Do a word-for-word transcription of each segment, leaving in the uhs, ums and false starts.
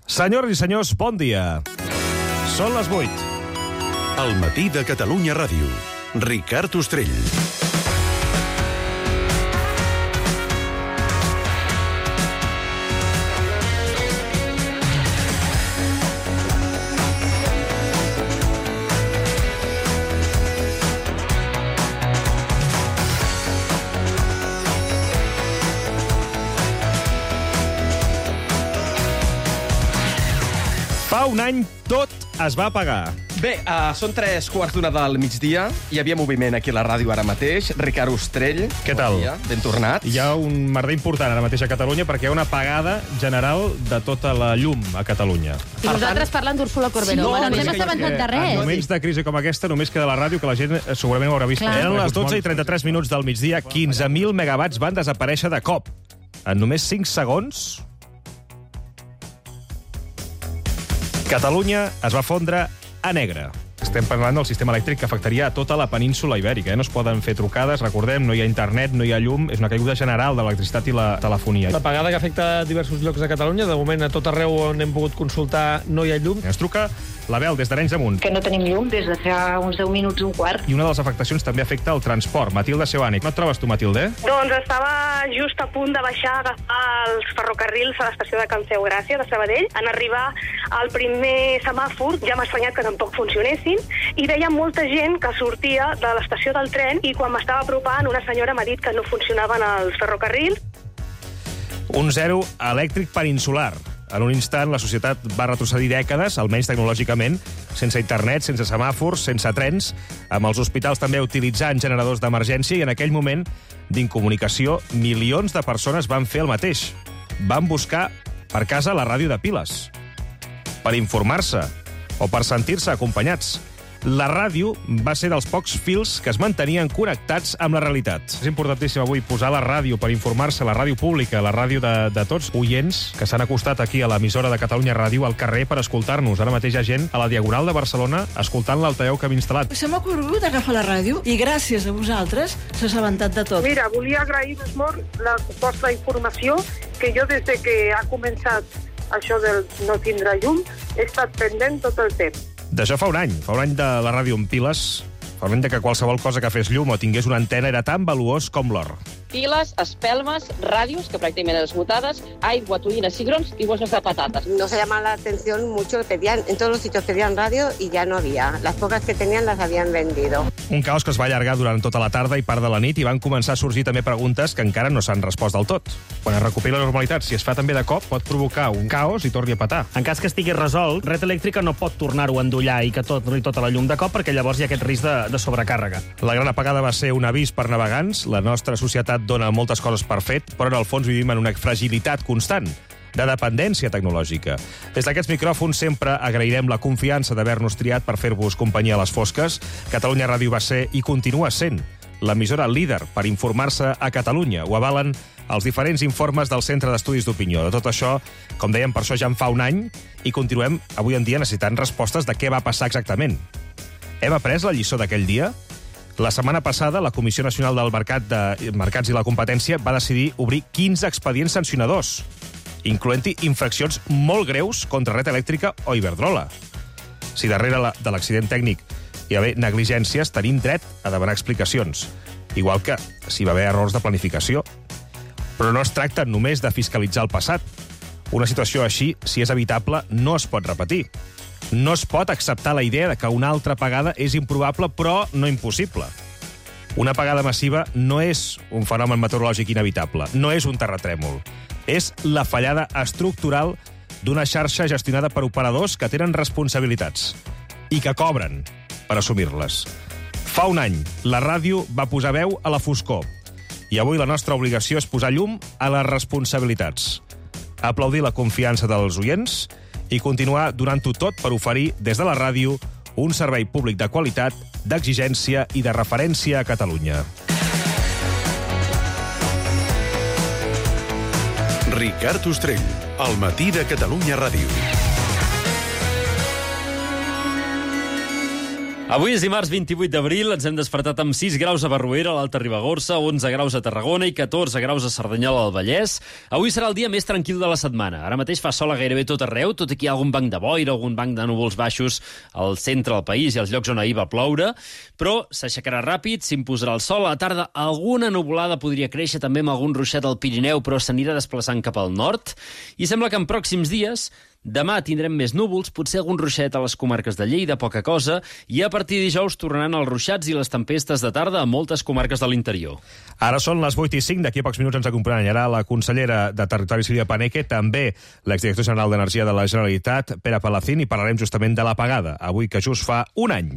Senyores i senyors, bon dia. Són les vuit. El matí de Catalunya Ràdio. Ricard Ostrell. Fa un any tot es va apagar. Bé, uh, són tres quarts d'una del migdia. Hi havia moviment aquí a la ràdio ara mateix. Ricard Ostrell. Què tal? Bon dia, ben tornat. Hi ha un merder important ara mateix a Catalunya perquè hi ha una apagada general de tota la llum a Catalunya. I per nosaltres tant... parlant d'Úrsula Corberó. Sí, no, no, no és ens hem que- assabentat de res. En moments de crisi com aquesta només queda la ràdio, que la gent eh, segurament ho haurà vist. Clar. Eren les dotze i trenta-tres minuts del migdia, quinze mil megawatts van desaparèixer de cop. En només cinc segons, Catalunya es va fondre a negre. Estem parlant del sistema elèctric que afectaria a tota la península ibèrica. Eh? No es poden fer trucades, recordem, no hi ha internet, no hi ha llum, és una caiguda general de l'electricitat i la telefonia. L'apagada que afecta diversos llocs de Catalunya. De moment, a tot arreu on hem pogut consultar no hi ha llum. Ens truca l'Abel, des d'Arenys de Munt. Que no tenim llum des de fa uns deu minuts, un quart. I una de les afectacions també afecta el transport. Matilde Sebànic. No et trobes tu, Matilde? Doncs estava just a punt de baixar a agafar els ferrocarrils a l'estació de Can Feu Gràcia, de Sabadell. En arribar al primer semàfor ja m'ha estranyat que tampoc funcionessin i veia molta gent que sortia de l'estació del tren i quan m'estava apropant una senyora m'ha dit que no funcionaven els ferrocarrils. Un zero elèctric peninsular. En un instant, la societat va retrocedir dècades, almenys tecnològicament, sense internet, sense semàfors, sense trens, amb els hospitals també utilitzant generadors d'emergència, i en aquell moment d'incomunicació, milions de persones van fer el mateix. Van buscar per casa la ràdio de piles, per informar-se o per sentir-se acompanyats. La ràdio va ser dels pocs fils que es mantenien connectats amb la realitat. És importantíssim avui posar la ràdio per informar-se, la ràdio pública, la ràdio de, de tots oients que s'han acostat aquí a l'emissora de Catalunya Ràdio al carrer per escoltar-nos. Ara mateix hi ha gent a la Diagonal de Barcelona escoltant l'altaveu que hem instal·lat. Se m'ha ocorregut agafar la ràdio i gràcies a vosaltres s'ha assabentat de tot. Mira, volia agrair-vos molt la vostra informació, que jo des de que ha començat això del no tindrà llum he estat pendent tot el temps. D'això fa un any. Fa un any de la ràdio amb piles. Fa un any de que qualsevol cosa que fes llum o tingués una antena era tan valuós com l'or. Piles, espelmes, radios, que prácticamente esgotadas, aigua, tuïnes, cigrons y bolsas de patatas. Nos llama la atención mucho, pedían, en todos los sitios pedían radio y ya no había. Las pocas que tenían las habían vendido. Un caos que es va allargar durant tota la tarda i part de la nit i van començar a sorgir també preguntes que encara no s'han respost del tot. Quan es recuperi la normalitat, si es fa també de cop, pot provocar un caos i torni a petar. En cas que estigui resolt, Red Elèctrica no pot tornar-ho a endollar i que tot i tota la llum de cop, perquè llavors hi ha aquest risc de, de sobrecàrrega. La gran apagada va ser un avís per navegants. La nostra societat dona moltes coses per fet, però en el fons vivim en una fragilitat constant de dependència tecnològica. Des d'aquests micròfons sempre agrairem la confiança d'haver-nos triat per fer-vos companyia a les fosques. Catalunya Ràdio va ser i continua sent l'emissora líder per informar-se a Catalunya. Ho avalen els diferents informes del Centre d'Estudis d'Opinió. De tot això, com dèiem, per això ja en fa un any i continuem avui en dia necessitant respostes de què va passar exactament. Hem après la lliçó d'aquell dia? La setmana passada, la Comissió Nacional del Mercat de Mercats i la Competència va decidir obrir quinze expedients sancionadors, incloent-hi infraccions molt greus contra Red Elèctrica o Iberdrola. Si darrere la, de l'accident tècnic hi va haver negligències, tenim dret a demanar explicacions, igual que si va haver errors de planificació. Però no es tracta només de fiscalitzar el passat. Una situació així, si és evitable, no es pot repetir. No es pot acceptar la idea de que una altra apagada és improbable, però no impossible. Una apagada massiva no és un fenomen meteorològic inevitable, no és un terratrèmol. És la fallada estructural d'una xarxa gestionada per operadors que tenen responsabilitats i que cobren per assumir-les. Fa un any, la ràdio va posar veu a la foscor i avui la nostra obligació és posar llum a les responsabilitats, aplaudir la confiança dels oients i continuar donant-ho tot per oferir des de la ràdio un servei públic de qualitat, d'exigència i de referència a Catalunya. Ricard Ostrell, al matí de Catalunya Ràdio. Avui és dimarts vint-i-vuit d'abril, ens hem despertat amb sis graus a Barruera, a l'Alta Ribagorça, onze graus a Tarragona i catorze graus a Cerdanyola al Vallès. Avui serà el dia més tranquil de la setmana. Ara mateix fa sol a gairebé tot arreu, tot i que hi ha algun banc de boira, algun banc de núvols baixos al centre del país i als llocs on ahir va ploure, però s'aixecarà ràpid, s'imposarà el sol. A la tarda alguna nuvolada podria créixer també amb algun ruixat al Pirineu, però s'anirà desplaçant cap al nord. I sembla que en pròxims dies demà tindrem més núvols, potser algun ruixat a les comarques de Lleida, poca cosa, i a partir de dijous tornaran els ruixats i les tempestes de tarda a moltes comarques de l'interior. Ara són les vuit i cinc, d'aquí a pocs minuts ens acompanyarà la consellera de Territori, Sílvia Paneque, també l'exdirector general d'Energia de la Generalitat, Pere Palacín, i parlarem justament de l'apagada, avui que just fa un any.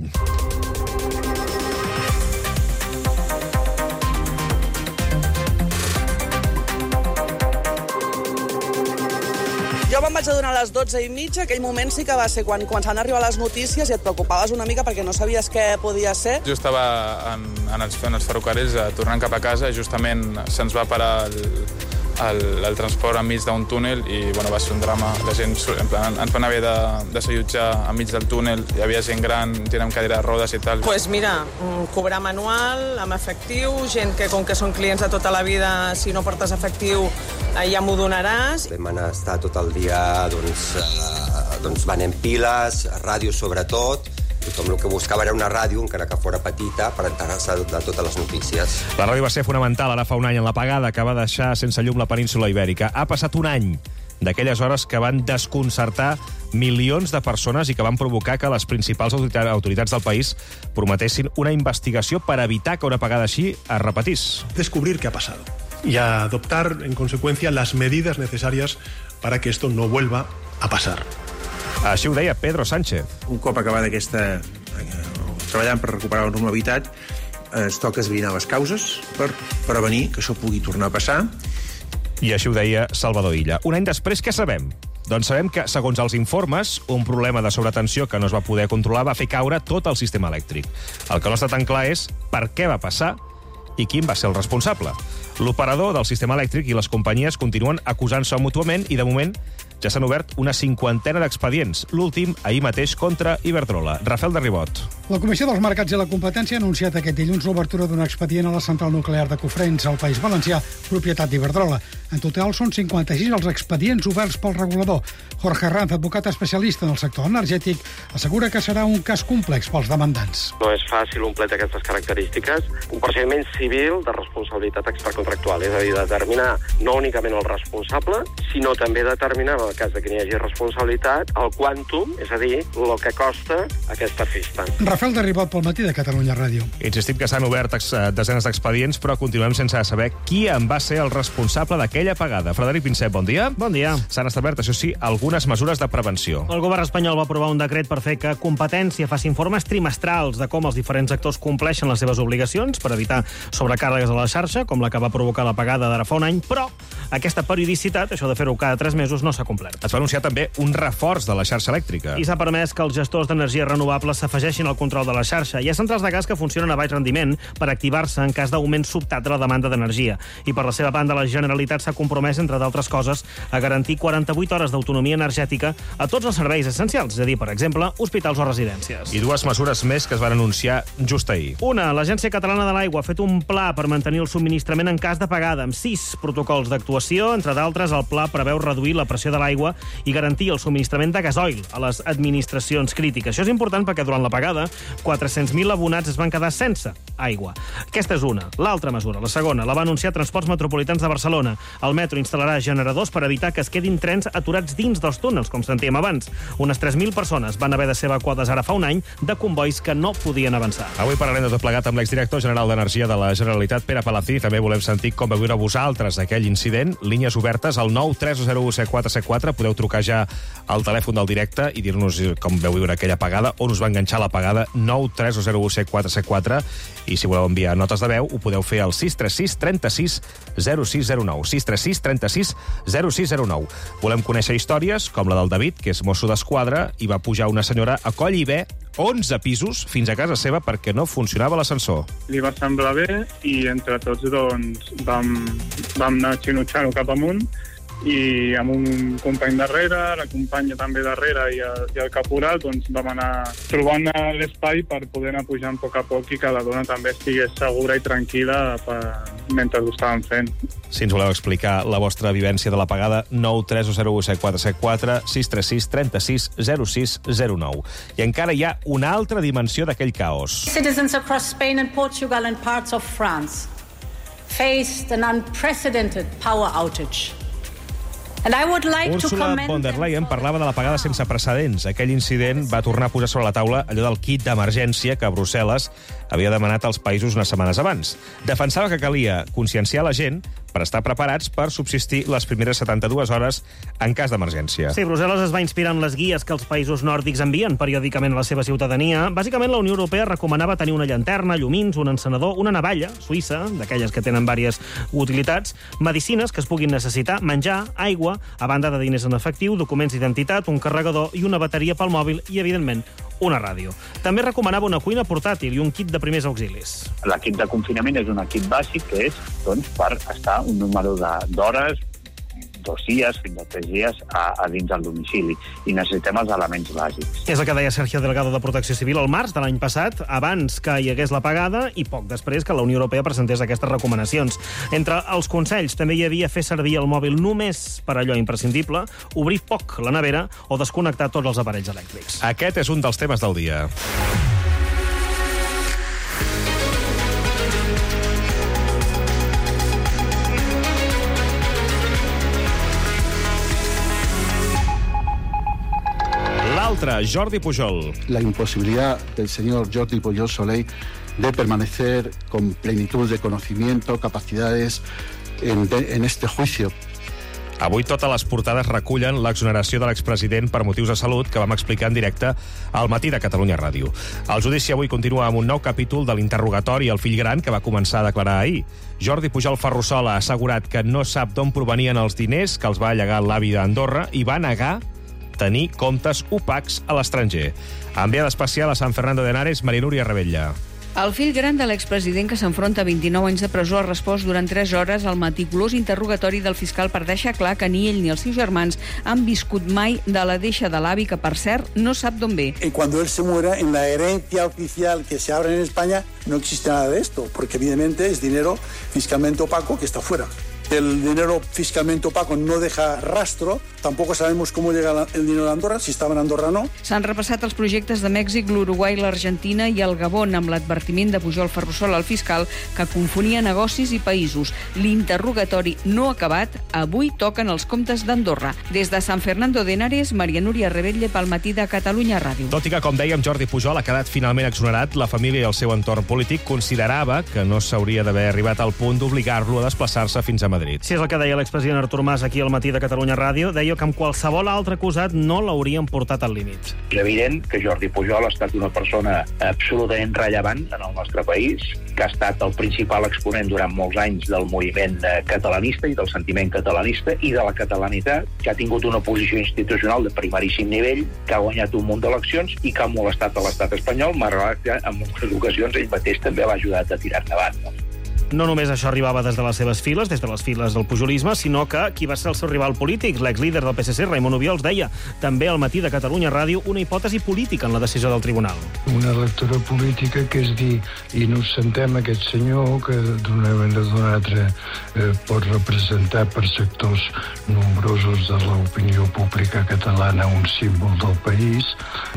Jo me'n vaig adonar a les dotze i mitja, aquell moment sí que va ser quan començaven a arribar les notícies i et preocupaves una mica perquè no sabies què podia ser. Jo estava en, en, els, en els ferrocarrils tornant cap a casa i justament se'ns va parar el, el, el transport enmig d'un túnel i bueno, va ser un drama. La gent en plan, ens van haver de, de s'allotjar enmig del túnel, hi havia gent gran, gent amb cadira de rodes i tal. Doncs pues mira, cobrar manual, amb efectiu, gent que com que són clients de tota la vida, si no portes efectiu ja m'ho donaràs. Vam anar a estar tot el dia doncs, eh, doncs venent piles, ràdio sobretot. Tothom el que buscava era una ràdio, encara que fora petita, per enterar-se de totes les notícies. La ràdio va ser fonamental ara fa un any en l'apagada que va deixar sense llum la península Ibèrica. Ha passat un any d'aquelles hores que van desconcertar milions de persones i que van provocar que les principals autoritats del país prometessin una investigació per evitar que una apagada així es repetís. Descobrir qué ha pasado y adoptar, en consecuencia, las medidas necesarias para que esto no vuelva a pasar. Així ho deia Pedro Sánchez. Un cop acabada aquesta... Eh, treballant per recuperar la normalitat, eh, es toca esbrinar les causes per prevenir que això pugui tornar a passar. I així ho deia Salvador Illa. Un any després, què sabem? Doncs sabem que, segons els informes, un problema de sobretensió que no es va poder controlar va fer caure tot el sistema elèctric. El que no està tan clar és per què va passar i quin va ser el responsable. L'operador del sistema elèctric i les companyies continuen acusant-se mútuament i, de moment, ja s'han obert una cinquantena d'expedients, l'últim ahir mateix contra Iberdrola. Rafael de Ribot. La Comissió dels Mercats i la Competència ha anunciat aquest dilluns l'obertura d'un expedient a la central nuclear de Cofrents, al País Valencià, propietat d'Iberdrola. En total són cinquanta-sis els expedients oberts pel regulador. Jorge Ranz, advocat especialista en el sector energètic, assegura que serà un cas complex pels demandants. No és fàcil un plet d'aquestes característiques. Un procediment civil de responsabilitat extracontractual, és a dir, determinar no únicament el responsable, sinó també determinar, en el cas de que n'hi hagi responsabilitat, el quantum, és a dir, el que costa aquesta festa. Rafael de Ribot pel Matí de Catalunya Ràdio. Insistim que s'han obert desenes d'expedients, però continuem sense saber qui en va ser el responsable d'aquella apagada. Frederic Pinsep, bon dia. Bon dia. S'han establert, això sí, algunes mesures de prevenció. El govern espanyol va aprovar un decret per fer que Competència faci informes trimestrals de com els diferents actors compleixen les seves obligacions per evitar sobrecàrregues a la xarxa, com la que va provocar l'apagada d'ara fa un any, però aquesta periodicitat, això de fer-ho cada tres mesos, no s'ha complert. Es va anunciar també un reforç de la xarxa elèctrica. I s'ha permès que els gestors d'energies renovables s'afegeixin al control de la xarxa. Hi ha centrals de gas que funcionen a baix rendiment per activar-se en cas d'augment sobtat de la demanda d'energia. I per la seva banda, la Generalitat s'ha compromès, entre d'altres coses, a garantir quaranta-vuit hores d'autonomia energètica a tots els serveis essencials, és a dir, per exemple, hospitals o residències. I dues mesures més que es van anunciar just ahir. Una, l'Agència Catalana de l'Aigua ha fet un pla per mantenir el subministrament en cas d'apagada, amb sis protocols d'actuació. Entre d'altres, el pla preveu reduir la pressió de l'aigua i garantir el subministrament de gasoil a les administracions crítiques. Això és important perquè durant l'apagada quatre-cents mil abonats es van quedar sense aigua. Aquesta és una. L'altra mesura, la segona, la va anunciar Transports Metropolitans de Barcelona. El metro instal·larà generadors per evitar que es quedin trens aturats dins dels túnels, com sentíem abans. Unes tres mil persones van haver de ser evacuades ara fa un any de convois que no podien avançar. Avui parlarem de tot plegat amb l'exdirector general d'Energia de la Generalitat, Pere Palacín. També volem sentir com vau viure vosaltres aquell incident. Línies obertes al nou tres zero u set quatre set quatre. Podeu trucar ja al telèfon del directe i dir-nos com vau viure aquella apagada, on us va enganxar l'apagada. Nou tres zero u set quatre set quatre. I si voleu enviar notes de veu, ho podeu fer al sis tres sis trenta sis zero sis zero nou. sis tres sis trenta sis zero sis zero nou. Volem conèixer històries com la del David, que és mosso d'esquadra, i va pujar una senyora a coll i bé onze pisos fins a casa seva perquè no funcionava l'ascensor. Li va semblar bé i entre tots doncs, vam, vam anar xinutxant-ho cap amunt i amb un company darrere, la companya també darrere i el, i el caporal, doncs vam anar trobant l'espai per poder anar pujant a poc a poc i que la dona també estigués segura i tranquil·la per, mentre ho estàvem fent. Si ens voleu explicar la vostra vivència de l'apagada, nou tres zero u set quatre set quatre sis tres sis tres sis zero sis zero nou. I encara hi ha una altra dimensió d'aquell caos. Citizens across Spain and Portugal and parts of France faced an unprecedented power outage. And I would like to Ursula commend von der Leyen parlava de l'apagada sense precedents. Aquell incident va tornar a posar sobre la taula allò del kit d'emergència que Brussel·les havia demanat als països unes setmanes abans. Defensava que calia conscienciar la gent per estar preparats per subsistir les primeres setanta-dues hores en cas d'emergència. Sí, Brussel·les es va inspirar en les guies que els països nòrdics envien periòdicament a la seva ciutadania. Bàsicament, la Unió Europea recomanava tenir una llanterna, llumins, un encenedor, una navalla suïssa, d'aquelles que tenen diverses utilitats, medicines que es puguin necessitar, menjar, aigua, a banda de diners en efectiu, documents d'identitat, un carregador i una bateria pel mòbil i, evidentment, una ràdio. També recomanava una cuina portàtil i un kit de primers auxilis. L'equip de confinament és un equip bàsic que és doncs, per estar un número d'hores, dos dies, fins a tres dies a, a dins del domicili. I necessitem els elements bàsics. És el que deia Sergio Delgado de Protecció Civil al març de l'any passat, abans que hi hagués l'apagada i poc després que la Unió Europea presentés aquestes recomanacions. Entre els consells també hi havia fer servir el mòbil només per allò imprescindible, obrir poc la nevera o desconnectar tots els aparells elèctrics. Aquest és un dels temes del dia. L'altre, Jordi Pujol. La imposibilidad del señor Jordi Pujol Soley de permanecer con plenitud de conocimiento, capacidades en, de, en este juicio. Avui totes les portades recullen l'exoneració de l'expresident per motius de salut que vam explicar en directe al Matí de Catalunya Ràdio. El judici avui continua amb un nou capítol de l'interrogatori al fill gran que va començar a declarar ahir. Jordi Pujol Ferrusola ha assegurat que no sap d'on provenien els diners que els va llegar l'avi d'Andorra i va negar tenir comptes opacs a l'estranger. Enviada especial a San Fernando de Henares, Maria Núria Rebella. El fill gran de l'expresident, que s'enfronta a vint-i-nou anys de presó, ha respost durant tres hores al meticulós interrogatori del fiscal per deixar clar que ni ell ni els seus germans han viscut mai de la deixa de l'avi, que, per cert, no sap d'on ve. Y cuando él se muera, en la herencia oficial que se abre en España, no existe nada de esto, porque evidentemente es dinero fiscalmente opaco que está fuera. El dinero fiscalmente opaco no deja rastro, tampoco sabemos cómo llega el dinero de Andorra, si estava en Andorra o no. S'han repassat els projectes de Mèxic, l'Uruguai, l'Argentina i el Gabon, amb l'advertiment de Pujol Ferrusola al fiscal que confonia negocis i països. L'interrogatori no acabat, avui toquen els comptes d'Andorra. Des de San Fernando de Henares, Maria Núria Rebella pel Matí de Catalunya Ràdio. Tot i que, com dèiem, Jordi Pujol ha quedat finalment exonerat, la família i el seu entorn polític considerava que no s'hauria d'haver arribat al punt d'obligar-lo a desplaçar-se fins a Madrid. Si és el que deia l'expresident Artur Mas aquí al Matí de Catalunya Ràdio, deia que amb qualsevol altre acusat no l'haurien portat al límit. És evident que Jordi Pujol ha estat una persona absolutament rellevant en el nostre país, que ha estat el principal exponent durant molts anys del moviment catalanista i del sentiment catalanista i de la catalanitat, que ha tingut una posició institucional de primeríssim nivell, que ha guanyat un munt d'eleccions i que ha molestat a l'estat espanyol, malgrat que en moltes ocasions ell mateix també l'ha ajudat a tirar endavant. No? No només això arribava des de les seves files, des de les files del pujolisme, sinó que qui va ser el seu rival polític, l'exlíder del P S C, Raimon Obiols, deia també al Matí de Catalunya Ràdio una hipòtesi política en la decisió del tribunal. Una lectura política, que és dir, innocentem aquest senyor que d'una manera o d'una altra eh, pot representar per sectors nombrosos de l'opinió pública catalana un símbol del país,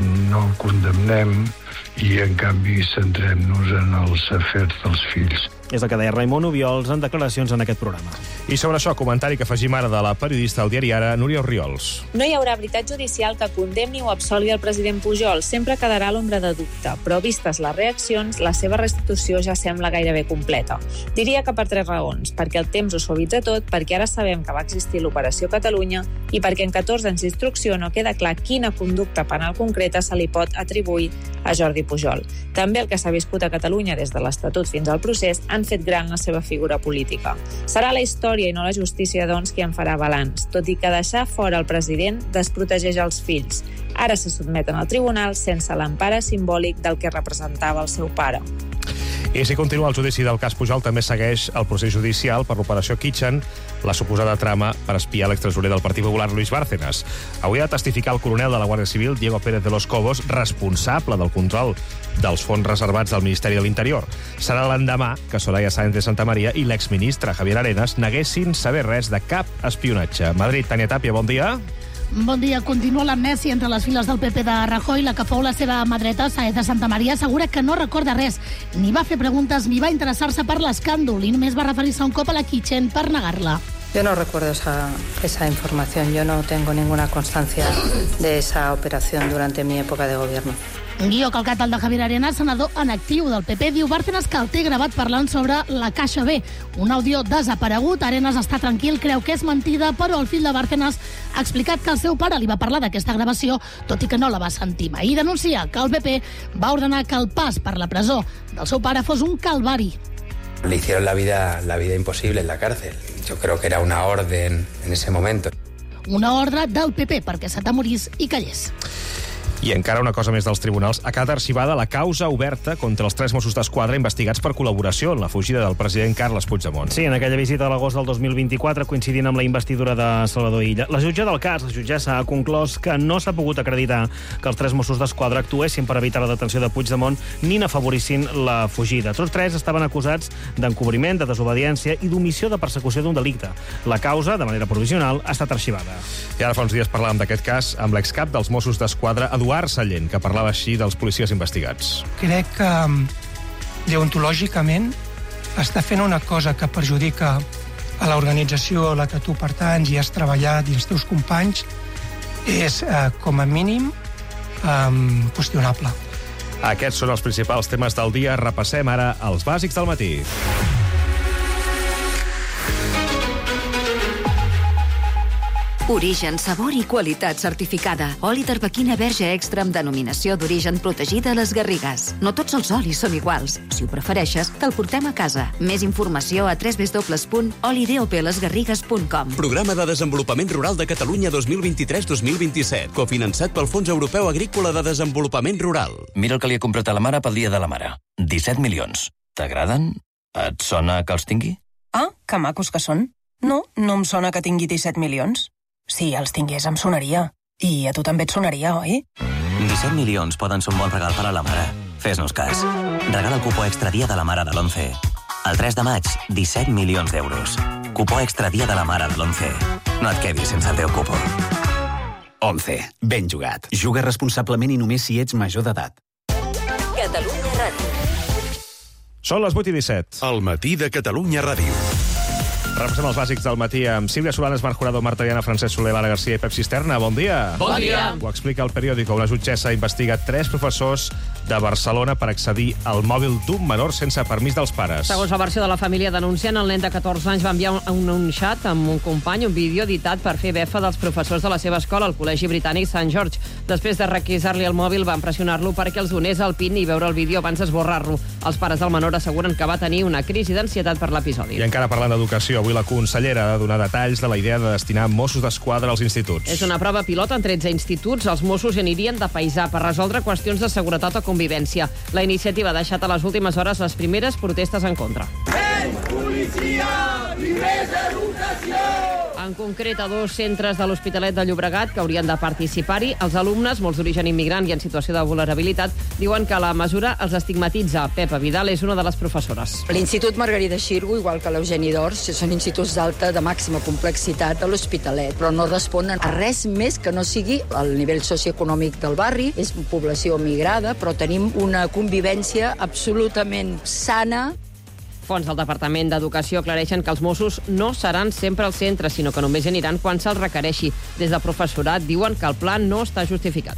no el condemnem i, en canvi, centrem-nos en els afers dels fills. És el que deia Raimon Obiols en declaracions en aquest programa. I sobre això, comentari que afegim ara de la periodista del diari Ara, Núria Orriols. No hi haurà veritat judicial que condemni o absolgui el president Pujol. Sempre quedarà l'ombra de dubte, però vistes les reaccions, la seva restitució ja sembla gairebé completa. Diria que per tres raons. Perquè el temps ho suavitza tot, perquè ara sabem que va existir l'Operació Catalunya i perquè en catorze anys d'instrucció no queda clar quina conducta penal concreta se li pot atribuir a Jordi Pujol. També el que s'ha viscut a Catalunya des de l'Estatut fins al procés han fet gran la seva figura política. Serà la història i no la justícia, doncs, qui en farà balanç, tot i que deixar fora el president desprotegeix els fills. Ara se sotmeten al tribunal sense l'empara simbòlic del que representava el seu pare. I si continua el judici del cas Pujol, també segueix el procés judicial per l'operació Kitchen, la suposada trama per espiar l'extresorer del Partit Popular, Luis Bárcenas. Avui ha de testificar el coronel de la Guàrdia Civil, Diego Pérez de los Cobos, responsable del control dels fons reservats del Ministeri de l'Interior. Serà l'endemà que Soraya Sáenz de Santamaría i l'exministre Javier Arenas neguessin saber res de cap espionatge. Madrid, Tània Tàpia, bon dia. Bon dia. Continua l'amnèsia entre les files del P P de Rajoy. La que fou la seva mà dreta, Sáenz de Santamaría, assegura que no recorda res. Ni va fer preguntes ni va interessar-se per l'escàndol i només va referir-se un cop a la Kitchen per negar-la. Yo no recuerdo esa, esa información. Yo no tengo ninguna constancia de esa operación durante mi época de gobierno. Un guió calcat al de Javier Arenas, senador en actiu del P P, diu Bárcenas que el té gravat parlant sobre la Caixa B. Un àudio desaparegut. Arenas està tranquil, creu que és mentida, però el fill de Bárcenas ha explicat que el seu pare li va parlar d'aquesta gravació, tot i que no la va sentir mai. I denuncia que el P P va ordenar que el pas per la presó del seu pare fos un calvari. Le hicieron la vida, la vida imposible en la cárcel. Yo creo que era una orden en ese momento. Una ordre del P P perquè s'atemorís i callés. I encara una cosa més dels tribunals. Ha quedat arxivada la causa oberta contra els tres Mossos d'Esquadra investigats per col·laboració en la fugida del president Carles Puigdemont. Sí, en aquella visita a l'agost del dos mil vint-i-quatre, coincidint amb la investidura de Salvador Illa. La jutge del cas, la jutgessa, ha conclòs que no s'ha pogut acreditar que els tres Mossos d'Esquadra actuessin per evitar la detenció de Puigdemont ni n'afavorissin la fugida. Tots tres estaven acusats d'encobriment, de desobediència i d'omissió de persecució d'un delicte. La causa, de manera provisional, ha estat arxivada. I ara fa uns dies parlàvem d'aquest cas amb l'excap dels Mossos d'Esquadra, Eduard Sallent, que parlava així dels policies investigats. Crec que deontològicament està fent una cosa que perjudica a l'organització a la que tu pertanys i has treballat i els teus companys és, eh, com a mínim, eh, qüestionable. Aquests són els principals temes del dia. Repassem ara els bàsics del matí. Origen, sabor i qualitat certificada. Oli d'arbequina verge extra amb denominació d'origen protegida a les Garrigues. No tots els olis són iguals. Si ho prefereixes, te'l portem a casa. Més informació a w w w punt oli d o p les garrigues punt com. Programa de Desenvolupament Rural de Catalunya dos mil vint-i-tres dos mil vint-i-set, cofinançat pel Fons Europeu Agrícola de Desenvolupament Rural. Mira el que li he comprat a la mare pel dia de la mare. disset milions. T'agraden? Et sona que els tingui? Ah, que macos que són. No, no em sona que tingui disset milions. Si els tingués em sonaria. I a tu també et sonaria, oi? disset milions poden ser un bon regal per a la mare. Fes-nos cas. Regala el cupó extra dia de la mare de l'onze. El tres de maig, disset milions d'euros. Cupó extra dia de la mare de l'onze. No et quedis sense el teu cupó. onze. Ben jugat. Juga responsablement i només si ets major d'edat. Catalunya Ràdio. Són les vuit i disset. El matí de Catalunya Ràdio. Repassem els bàsics del matí amb Sílvia Solanes, Marc Jurado, Marta Diana, Francesc Soler, Lara Garcia i Pep Cisterna. Bon dia. Bon dia. Ho explica el periòdico. Una jutgessa investiga tres professors de Barcelona per accedir al mòbil d'un menor sense permís dels pares. Segons la versió de la família denunciant, el nen de catorze anys va enviar un, un, un xat amb un company, un vídeo editat per fer befa dels professors de la seva escola, al Col·legi Britànic Sant George. Després de requisar-li el mòbil, van pressionar-lo perquè els donés el PIN i veure el vídeo abans d'esborrar-lo. Els pares del menor asseguren que va tenir una crisi d'ansietat per l'episodi. I encara parlant d'educació, avui la consellera ha de donar detalls de la idea de destinar Mossos d'Esquadra als instituts. És una prova pilot en tretze instituts. Els Mossos hi anirien de paisà per resoldre qüestions de seguretat o convivència. La iniciativa ha deixat a les últimes hores les primeres protestes en contra. Menys policia i més educació! En concret, a dos centres de l'Hospitalet de Llobregat que haurien de participar-hi. Els alumnes, molts d'origen immigrant i en situació de vulnerabilitat, diuen que la mesura els estigmatitza. Pepa Vidal és una de les professores. L'Institut Margarida Xirgo, igual que l'Eugeni d'Ors, són instituts d'alta, de màxima complexitat a l'Hospitalet, però no responen a res més que no sigui el nivell socioeconòmic del barri. És població migrada, però tenim una convivència absolutament sana. Fons del Departament d'Educació aclareixen que els Mossos no seran sempre al centre, sinó que només aniran quan se'ls requereixi. Des del professorat diuen que el pla no està justificat.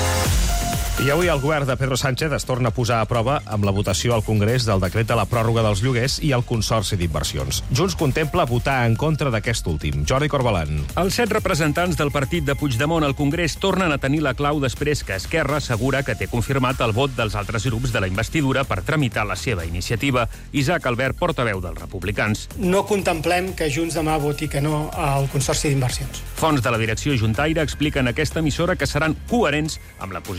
I avui el govern de Pedro Sánchez es torna a posar a prova amb la votació al Congrés del decret de la pròrroga dels lloguers i el Consorci d'Inversions. Junts contempla votar en contra d'aquest últim. Jordi Corbalan. Els set representants del partit de Puigdemont al Congrés tornen a tenir la clau després que Esquerra assegura que té confirmat el vot dels altres grups de la investidura per tramitar la seva iniciativa. Isaac Albert, portaveu dels republicans. No contemplem que Junts demà voti que no al Consorci d'Inversions. Fonts de la direcció juntaire expliquen a aquesta emissora que seran coherents amb la posició que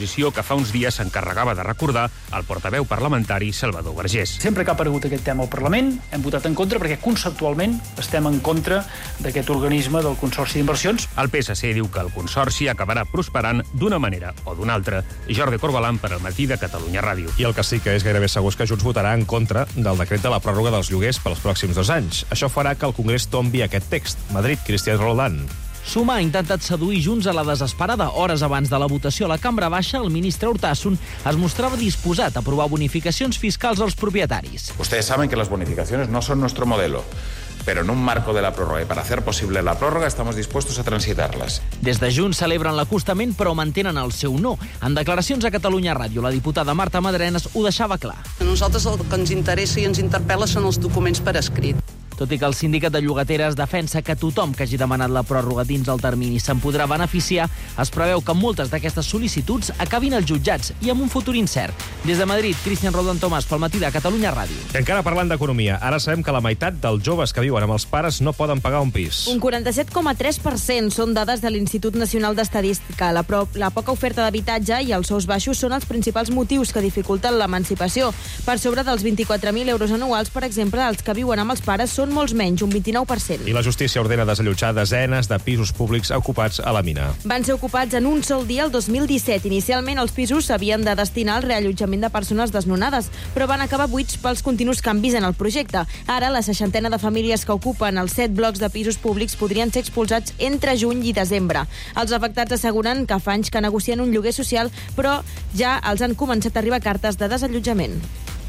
fa uns dies s'encarregava de recordar el portaveu parlamentari Salvador Vergés. Sempre que ha aparegut aquest tema al Parlament hem votat en contra perquè conceptualment estem en contra d'aquest organisme del Consorci d'Inversions. El P S C diu que el Consorci acabarà prosperant d'una manera o d'una altra. Jordi Corbalan per al Matí de Catalunya Ràdio. I el que sí que és gairebé segur és que Junts votarà en contra del decret de la pròrroga dels lloguers pels pròxims dos anys. Això farà que el Congrés tombi aquest text. Madrid, Cristian Roldán. Sumar ha intentat seduir Junts a la desesperada. Hores abans de la votació a la Cambra Baixa, el ministre Urtasun es mostrava disposat a aprovar bonificacions fiscals als propietaris. Ustedes saben que las bonificaciones no son nuestro modelo, pero en un marco de la prórroga y para hacer posible la prórroga estamos dispuestos a transitarlas. Des de Junts celebren l'acostament però mantenen el seu no. En declaracions a Catalunya Ràdio, la diputada Marta Madrenes ho deixava clar. A nosaltres el que ens interessa i ens interpel·la són els documents per escrit. Tot i que el sindicat de llogateres defensa que tothom que hagi demanat la pròrroga dins el termini se'n podrà beneficiar, es preveu que moltes d'aquestes sol·licituds acabin als jutjats i amb un futur incert. Des de Madrid, Cristian Roldán Tomàs, pel Matí de Catalunya Ràdio. I encara parlant d'economia, ara sabem que la meitat dels joves que viuen amb els pares no poden pagar un pis. Un quaranta-set coma tres per cent són dades de l'Institut Nacional d'Estadística. La, pro la poca oferta d'habitatge i els sous baixos són els principals motius que dificulten l'emancipació. Per sobre dels vint-i-quatre mil euros anuals, per exemple, els que viuen amb els pares són molts menys, un vint-i-nou per cent. I la justícia ordena desallotjar desenes de pisos públics ocupats a la mina. Van ser ocupats en un sol dia el dos mil disset. Inicialment, els pisos s'havien de destinar al reallotjament de persones desnonades, però van acabar buits pels continus canvis en el projecte. Ara, la seixantena de famílies que ocupen els set blocs de pisos públics podrien ser expulsats entre juny i desembre. Els afectats asseguren que fa anys que negocien un lloguer social, però ja els han començat a arribar cartes de desallotjament.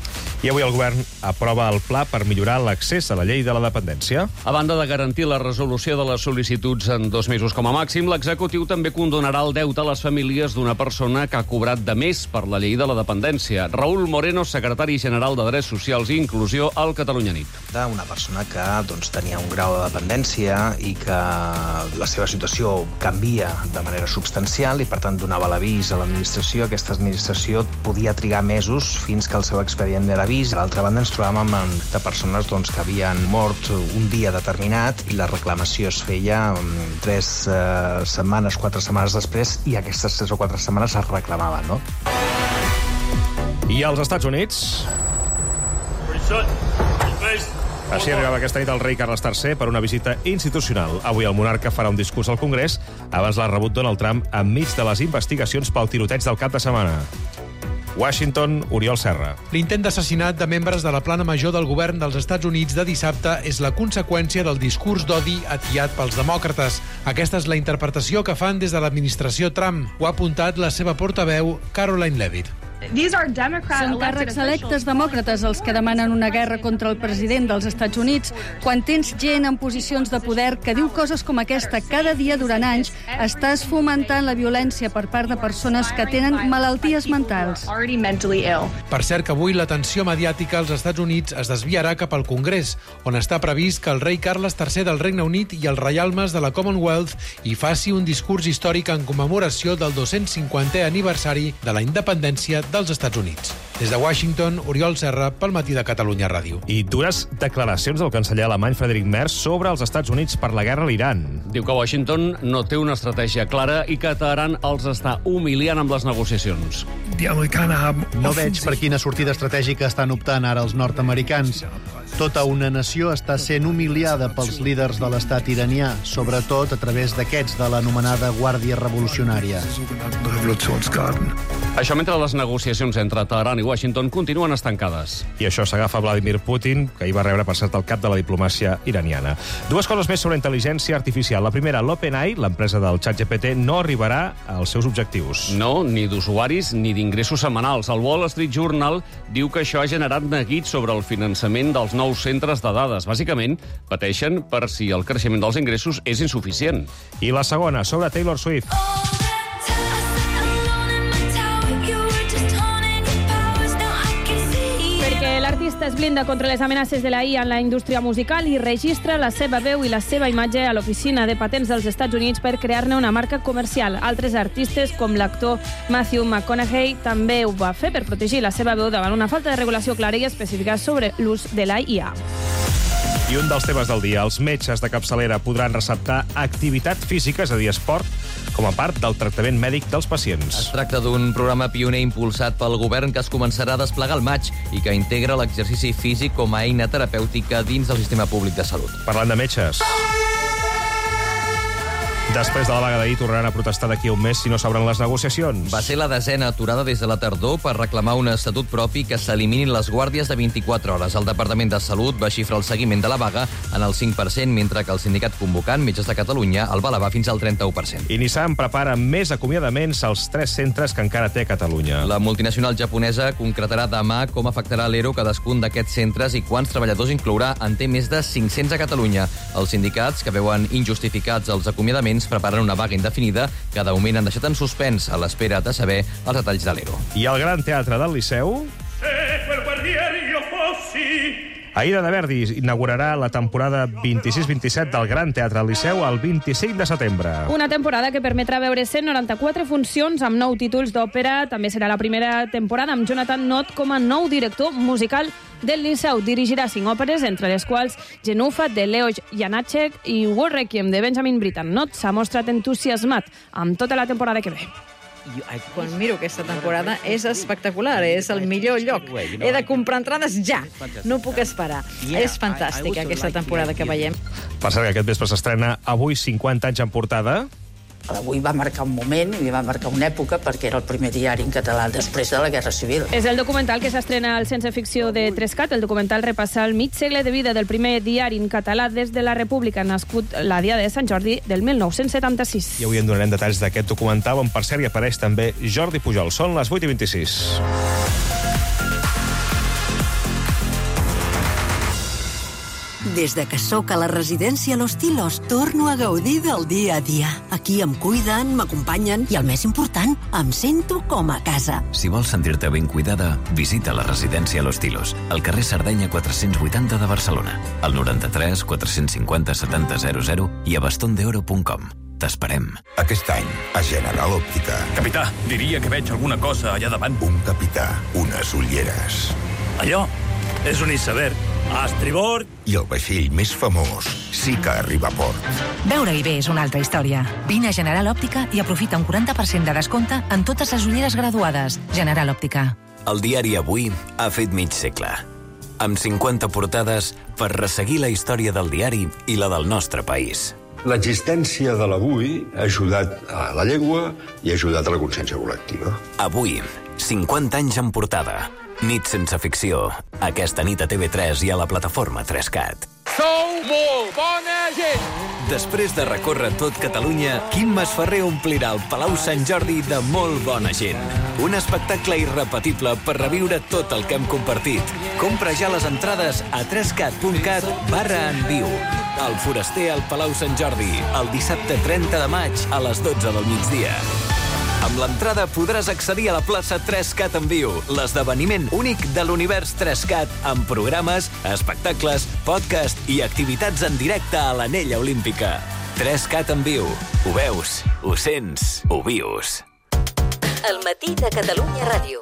I avui el govern aprova el pla per millorar l'accés a la llei de la dependència. A banda de garantir la resolució de les sol·licituds en dos mesos com a màxim, l'executiu també condonarà el deute a les famílies d'una persona que ha cobrat de més per la llei de la dependència. Raúl Moreno, secretari general de Drets Socials i Inclusió al Catalunya Nit. Una persona que doncs, tenia un grau de dependència i que la seva situació canvia de manera substancial i, per tant, donava l'avís a l'administració. Aquesta administració podia trigar mesos fins que el seu expedient era vist. A l'altra banda ens trobàvem amb de persones doncs, que havien mort un dia determinat i la reclamació es feia tres eh, setmanes, quatre setmanes després i aquestes tres o quatre setmanes es reclamaven, no? I als Estats Units... Així arribava aquesta nit el rei Carles tercer per una visita institucional. Avui el monarca farà un discurs al Congrés abans l'ha rebut Donald Trump enmig de les investigacions pel tiroteig del cap de setmana. Washington, Oriol Serra. L'intent d'assassinat de membres de la plana major del govern dels Estats Units de dissabte és la conseqüència del discurs d'odi atiat pels demòcrates. Aquesta és la interpretació que fan des de l'administració Trump. Ho ha apuntat la seva portaveu, Caroline Levitt. Són càrrecs electes demòcrates els que demanen una guerra contra el president dels Estats Units. Quan tens gent en posicions de poder que diu coses com aquesta cada dia durant anys, estàs fomentant la violència per part de persones que tenen malalties mentals. Per cert que avui l'atenció mediàtica als Estats Units es desviarà cap al Congrés, on està previst que el rei Carles tercer del Regne Unit i els reialmes de la Commonwealth hi faci un discurs històric en commemoració del dos-cents cinquantè aniversari de la independència dels Estats Units. Des de Washington, Oriol Serra, pel Matí de Catalunya Ràdio. I dures declaracions del canceller alemany Friedrich Merz sobre els Estats Units per la guerra a l'Iran. Diu que Washington no té una estratègia clara i que Teheran els està humiliant amb les negociacions. No veig per quina sortida estratègica estan optant ara els nord-americans. Tota una nació està sent humiliada pels líders de l'estat iranià, sobretot a través d'aquests de l'anomenada Guàrdia Revolucionària. Això mentre les negociacions entre Teheran i Washington continuen estancades. I això s'agafa a Vladimir Putin, que hi va rebre per cert el cap de la diplomàcia iraniana. Dues coses més sobre intel·ligència artificial. La primera, l'OpenAI, l'empresa del ChatGPT, no arribarà als seus objectius. No, ni d'usuaris ni d'ingressos setmanals. El Wall Street Journal diu que això ha generat neguits sobre el finançament dels nous centres de dades. Bàsicament, pateixen per si el creixement dels ingressos és insuficient. I la segona, sobre Taylor Swift. L'artista es blinda contra les amenaces de la I A en la indústria musical i registra la seva veu i la seva imatge a l'oficina de patents dels Estats Units per crear-ne una marca comercial. Altres artistes, com l'actor Matthew McConaughey, també ho va fer per protegir la seva veu davant una falta de regulació clara i específica sobre l'ús de la I A. I un dels temes del dia, els metges de capçalera podran receptar activitat física, és a dir, esport, com a part del tractament mèdic dels pacients. Es tracta d'un programa pioner impulsat pel govern que es començarà a desplegar al maig i que integra l'exercici físic com a eina terapèutica dins del sistema públic de salut. Parlant de metges... Després de la vaga d'ahir tornaran a protestar d'aquí a un mes si no s'obren les negociacions. Va ser la desena aturada des de la tardor per reclamar un estatut propi que s'eliminin les guàrdies de vint-i-quatre hores. El Departament de Salut va xifrar el seguiment de la vaga en el cinc per cent, mentre que el sindicat convocant, Metges de Catalunya, el va elevar fins al trenta-u per cent. I Nissan prepara més acomiadaments als tres centres que encara té a Catalunya. La multinacional japonesa concretarà demà com afectarà l'E R O cadascun d'aquests centres i quants treballadors inclourà. En té més de cinc-cents a Catalunya. Els sindicats, que veuen injustificats els acomiadaments, preparen una vaga indefinida que de moment han deixat en suspens a l'espera de saber els detalls de l'E R O. I el Gran Teatre del Liceu... Aida de Verdi inaugurarà la temporada vint-i-sis vint-i-set del Gran Teatre del Liceu el vint-i-cinc de setembre. Una temporada que permetrà veure cent noranta-quatre funcions amb nou títols d'òpera. També serà la primera temporada amb Jonathan Nott com a nou director musical del Liceu. Dirigirà cinc òperes, entre les quals Genufa, de Leos Janáček i War Requiem, de Benjamin Britten. Nott s'ha mostrat entusiasmat amb tota la temporada que ve. Quan miro aquesta temporada és espectacular, és el millor lloc. He de comprar entrades ja, no puc esperar. És fantàstica aquesta temporada que veiem. Per cert, que aquest vespre s'estrena Avui cinquanta anys en portada. Avui va marcar un moment i va marcar una època perquè era el primer diari en català després de la Guerra Civil. És el documental que s'estrena al Sense Ficció de Trescat. El documental repassa el mig segle de vida del primer diari en català des de la República, nascut la Diada de Sant Jordi del mil nou-cents setanta-sis. I avui en donarem detalls d'aquest documental, on per cert hi apareix també Jordi Pujol. Són les vuit i vint-i-sis. Des de que sóc a la residència Los Tilos, torno a gaudir del dia a dia. Aquí em cuiden, m'acompanyen i, el més important, em sento com a casa. Si vols sentir-te ben cuidada, visita la residència Los Tilos, al carrer Sardenya quatre-cents vuitanta de Barcelona, al noranta-tres quatre-cents cinquanta setanta zero zero i a bastondeoro punt com. T'esperem. Aquest any, a General Òptica... Capità, diria que veig alguna cosa allà davant. Un capità, unes ulleres. Allò és un iceberg. A estribord... I el vaixell més famós sí que arriba a port. Veure-hi bé és una altra història. Vine a General Òptica i aprofita un quaranta per cent de descompte en totes les ulleres graduades. General Òptica. El diari Avui ha fet mig segle. Amb cinquanta portades per resseguir la història del diari i la del nostre país. L'existència de l'Avui ha ajudat a la llengua i ha ajudat a la consciència col·lectiva. Avui, cinquanta anys en portada. Nit sense ficció. Aquesta nit a T V tres i a la plataforma Trescat. Sou molt bona gent! Després de recórrer tot Catalunya, Quim Masferrer omplirà el Palau Sant Jordi de molt bona gent. Un espectacle irrepetible per reviure tot el que hem compartit. Compra ja les entrades a trescat punt cat barra en viu. El Foraster al Palau Sant Jordi, el dissabte trenta de maig a les dotze del migdia. Amb l'entrada podràs accedir a la plaça Trescat en viu, l'esdeveniment únic de l'univers Trescat, amb programes, espectacles, podcast i activitats en directe a l'Anella Olímpica. Trescat en viu. Ho veus, ho sents, ho vius. El matí de Catalunya Ràdio.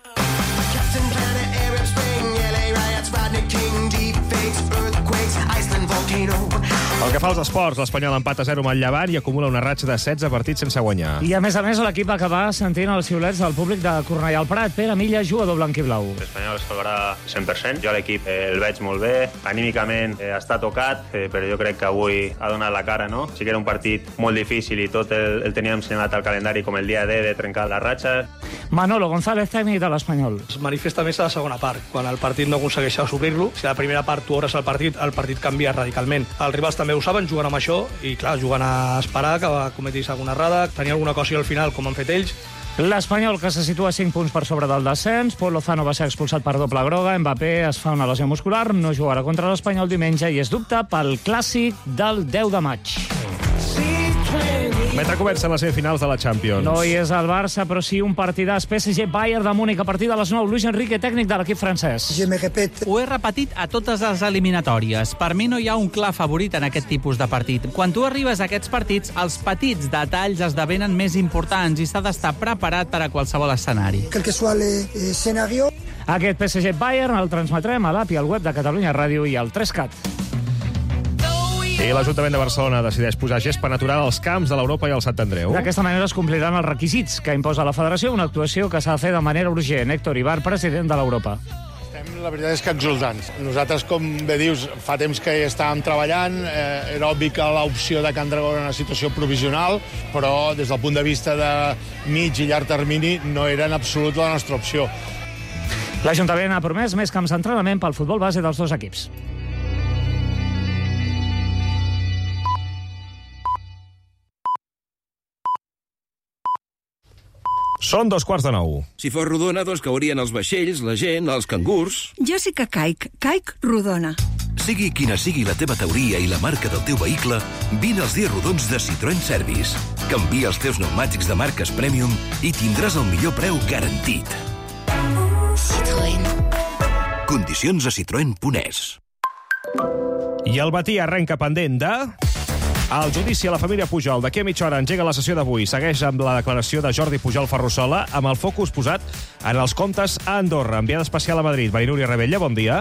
El que fa als esports, l'Espanyol empata a zero amb el Llevant i acumula una ratxa de setze partits sense guanyar. I a més a més l'equip va acabar sentint els xiulets del públic de Cornellà al Prat. Pere Milla, jugador blanc i blau. L'Espanyol es salvarà cent per cent. Jo a l'equip eh, el veig molt bé, anímicament eh, està tocat, eh, però jo crec que avui ha donat la cara, no? Sí que era un partit molt difícil i tot el, el teníem senyat al calendari com el dia D de trencar la ratxa. Manolo González, tècnic de l'Espanyol. Es manifesta més a la segona part, quan el partit no aconsegueix suplir-lo. Si a la primera part tu obres el partit, el partit canvia radicalment. Els rivals també ho saben, juguen amb això i, clar, juguen a esperar que cometis alguna errada, tenir alguna cosa al final, com han fet ells. L'Espanyol, que se situa cinc punts per sobre del descens. Paul Lozano va ser expulsat per doble groga. Mbappé es fa una lesió muscular, no jugarà contra l'Espanyol diumenge i es dubta pel clàssic del deu de maig. Mentre comencen les semifinals de la Champions. No hi és el Barça, però sí un partidàs. P S G Bayern de Múnich a partir de les nou. Luis Enrique, tècnic de l'equip francès. Ho he repetit a totes les eliminatòries. Per mi no hi ha un clar favorit en aquest tipus de partit. Quan tu arribes a aquests partits, els petits detalls esdevenen més importants i s'ha d'estar preparat per a qualsevol escenari. Quel que soit l'escenari. Aquest P S G Bayern el transmetrem a l'app i al web de Catalunya Ràdio i al Trescat. I I l'Ajuntament de Barcelona decideix posar gespa natural als camps de l'Europa i el Sant Andreu. D'aquesta manera es compliran els requisits que imposa la Federació, una actuació que s'ha de fer de manera urgent. Héctor Ibar, president de l'Europa. Estem, la veritat és que exultants. Nosaltres, com bé dius, fa temps que hi estàvem treballant. Eh, era obvi que l'opció de Can Dragó era una situació provisional, però des del punt de vista de mig i llarg termini no era en absolut la nostra opció. L'Ajuntament ha promès més camps d'entrenament pel futbol base dels dos equips. Són dos quarts de nou. Si fos rodona, doncs caurien els vaixells, la gent, els cangurs... Jo sí que caic. Caic rodona. Sigui quina sigui la teva teoria i la marca del teu vehicle, vine als dies rodons de Citroën Service. Canvia els teus pneumàtics de marques Premium i tindràs el millor preu garantit. Citroën. Condicions a citroen punt es. I el matí arrenca pendent de... El judici a la família Pujol. D'aquí a mitja hora engega la sessió d'avui. Segueix amb la declaració de Jordi Pujol Ferrusola, amb el focus posat en els comptes a Andorra. Enviada especial a Madrid. Marinúria Rebella, bon dia.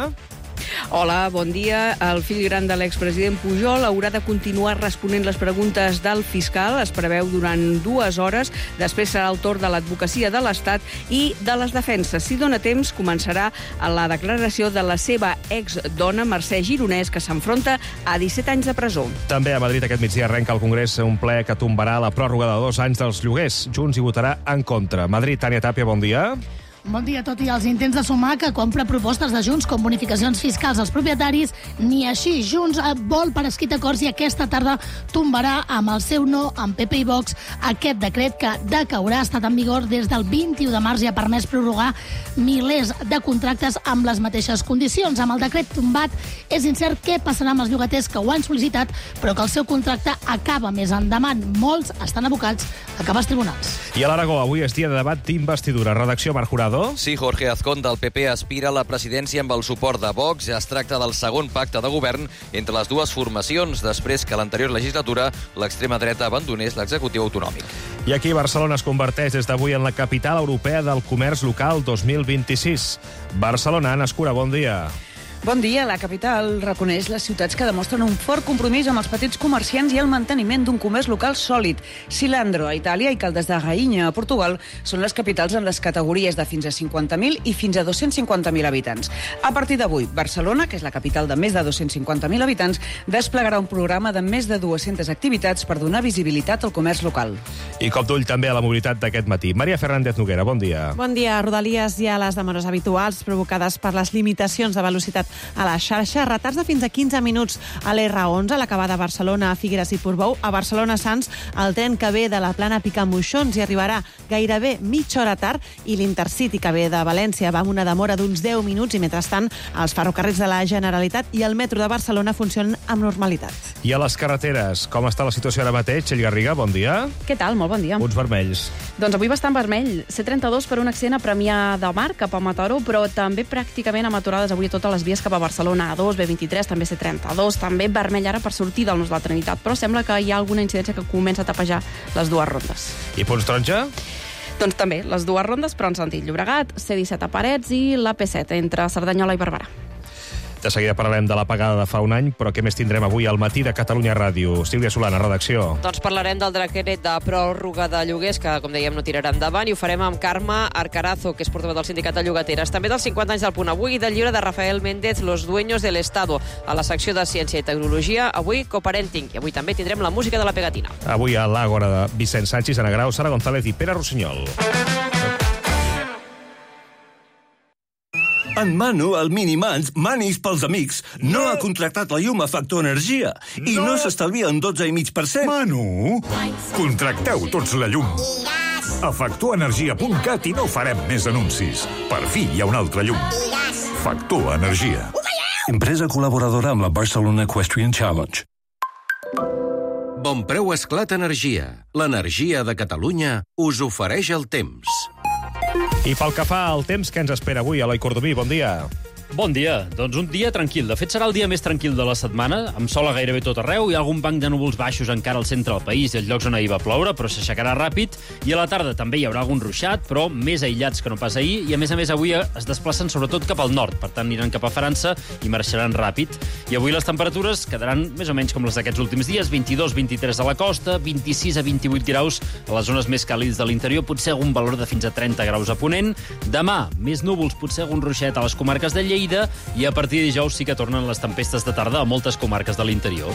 Hola, bon dia. El fill gran de l'expresident Pujol haurà de continuar responent les preguntes del fiscal. Es preveu durant dues hores. Després serà el torn de l'advocacia de l'Estat i de les defenses. Si dona temps, començarà la declaració de la seva exdona, Mercè Gironès, que s'enfronta a disset anys de presó. També a Madrid aquest migdia arrenca al Congrés un ple que tombarà la pròrroga de dos anys dels lloguers. Junts hi votarà en contra. Madrid, Tània Tàpia, bon dia. Bon dia. Tot i els intents de sumar que compra propostes de Junts com bonificacions fiscals als propietaris, ni així. Junts vol per escrit acords i aquesta tarda tombarà amb el seu no, amb P P i Vox, aquest decret que decaurà, ha estat en vigor des del vint-i-u de març i ha permès prorrogar milers de contractes amb les mateixes condicions. Amb el decret tombat és incert què passarà amb els llogaters que ho han sol·licitat, però que el seu contracte acaba més endavant. Molts estan abocats a acabar als tribunals. I a l'Aragó, avui és dia de debat d'investidura. Redacció, Marc Jurado. Sí, Jorge Azcón del P P aspira a la presidència amb el suport de Vox. Ja es tracta del segon pacte de govern entre les dues formacions, després que a l'anterior legislatura l'extrema dreta abandonés l'executiu autonòmic. I aquí Barcelona es converteix des d'avui en la capital europea del comerç local dos mil vint-i-sis. Barcelona, Anna Escura, bon dia. Bon dia. La capital reconeix les ciutats que demostren un fort compromís amb els petits comerciants i el manteniment d'un comerç local sòlid. Silandro, a Itàlia, i Caldes de Raïnya, a Portugal, són les capitals en les categories de fins a cinquanta mil i fins a dos-cents cinquanta mil habitants. A partir d'avui, Barcelona, que és la capital de més de dos-cents cinquanta mil habitants, desplegarà un programa de més de dues-centes activitats per donar visibilitat al comerç local. I cop d'ull també a la mobilitat d'aquest matí. Maria Fernández Noguera, bon dia. Bon dia. A Rodalies hi ha les demores habituals provocades per les limitacions de velocitat a la xarxa, retards de fins a quinze minuts a l'R onze, a l'acabada Barcelona, a Figueres i Portbou. A Barcelona-Sants, el tren que ve de la plana Picamoixons hi arribarà gairebé mitja hora tard, i l'Intercity que ve de València va amb una demora d'uns deu minuts, i mentrestant els ferrocarrils de la Generalitat i el metro de Barcelona funcionen amb normalitat. I a les carreteres, com està la situació ara mateix? Txell Garriga, bon dia. Què tal? Molt bon dia. Punts vermells. Doncs avui bastant vermell. C trenta-dos per un accident a Premià de Mar cap a Mataró, però també pràcticament amb aturades avui a totes les vies cap a Barcelona. A dos, B vint-i-tres, també C trenta-dos, també vermell ara per sortir del Nus de la Trinitat, però sembla que hi ha alguna incidència que comença a tapejar les dues rondes. I punts taronja? Doncs també, les dues rondes, però en sentit Llobregat, C disset a Parets i la P set entre Cerdanyola i Barberà. De seguida parlarem de l'apagada de fa un any, però què més tindrem avui al matí de Catalunya Ràdio? Sílvia Solana, redacció. Doncs parlarem del decret de pròrroga de lloguers, que, com dèiem, no tirarà endavant, i ho farem amb Carme Arcarazo, que és portaveu del Sindicat de Llogateres. També dels cinquanta anys del Punt Avui i del llibre de Rafael Méndez, Los dueños del Estado, a la secció de Ciència i Tecnologia. Avui, coparenting, i avui també tindrem la música de la pegatina. Avui a l'Àgora de Vicent Sánchez, Ana Grau, Sara González i Pere Rossinyol. En Manu, el Minimans, Manis pels amics, no, no ha contractat la llum a Factor Energia i no, no s'estalvia un dotze coma cinc per cent. Manu, contracteu tots la llum. A factor energia punt cat i no farem més anuncis. Per fi hi ha una altra llum. Factor Energia. Empresa col·laboradora amb la Barcelona Equestrian Challenge. Bonpreu Esclat Energia. L'energia de Catalunya us ofereix el temps. I pel que fa al temps, que ens espera avui? Eloi Cordomí, bon dia. Bon dia. Doncs un dia tranquil. De fet, serà el dia més tranquil de la setmana, amb sol a gairebé tot arreu. Hi ha algun banc de núvols baixos encara al centre del país i als llocs on ahir va ploure, però s'aixecarà ràpid. I a la tarda també hi haurà algun ruixat, però més aïllats que no pas ahir. I, a més a més, avui es desplacen sobretot cap al nord. Per tant, aniran cap a França i marxaran ràpid. I avui les temperatures quedaran més o menys com les d'aquests últims dies. vint-i-dos a vint-i-tres a la costa, vint-i-sis a vint-i-vuit graus a les zones més càlides de l'interior, potser algun valor de fins a trenta graus a Ponent. Demà, més núvols, potser algun ruixet a les comarques de Lleida, i a partir de dijous sí que tornen les tempestes de tarda a moltes comarques de l'interior.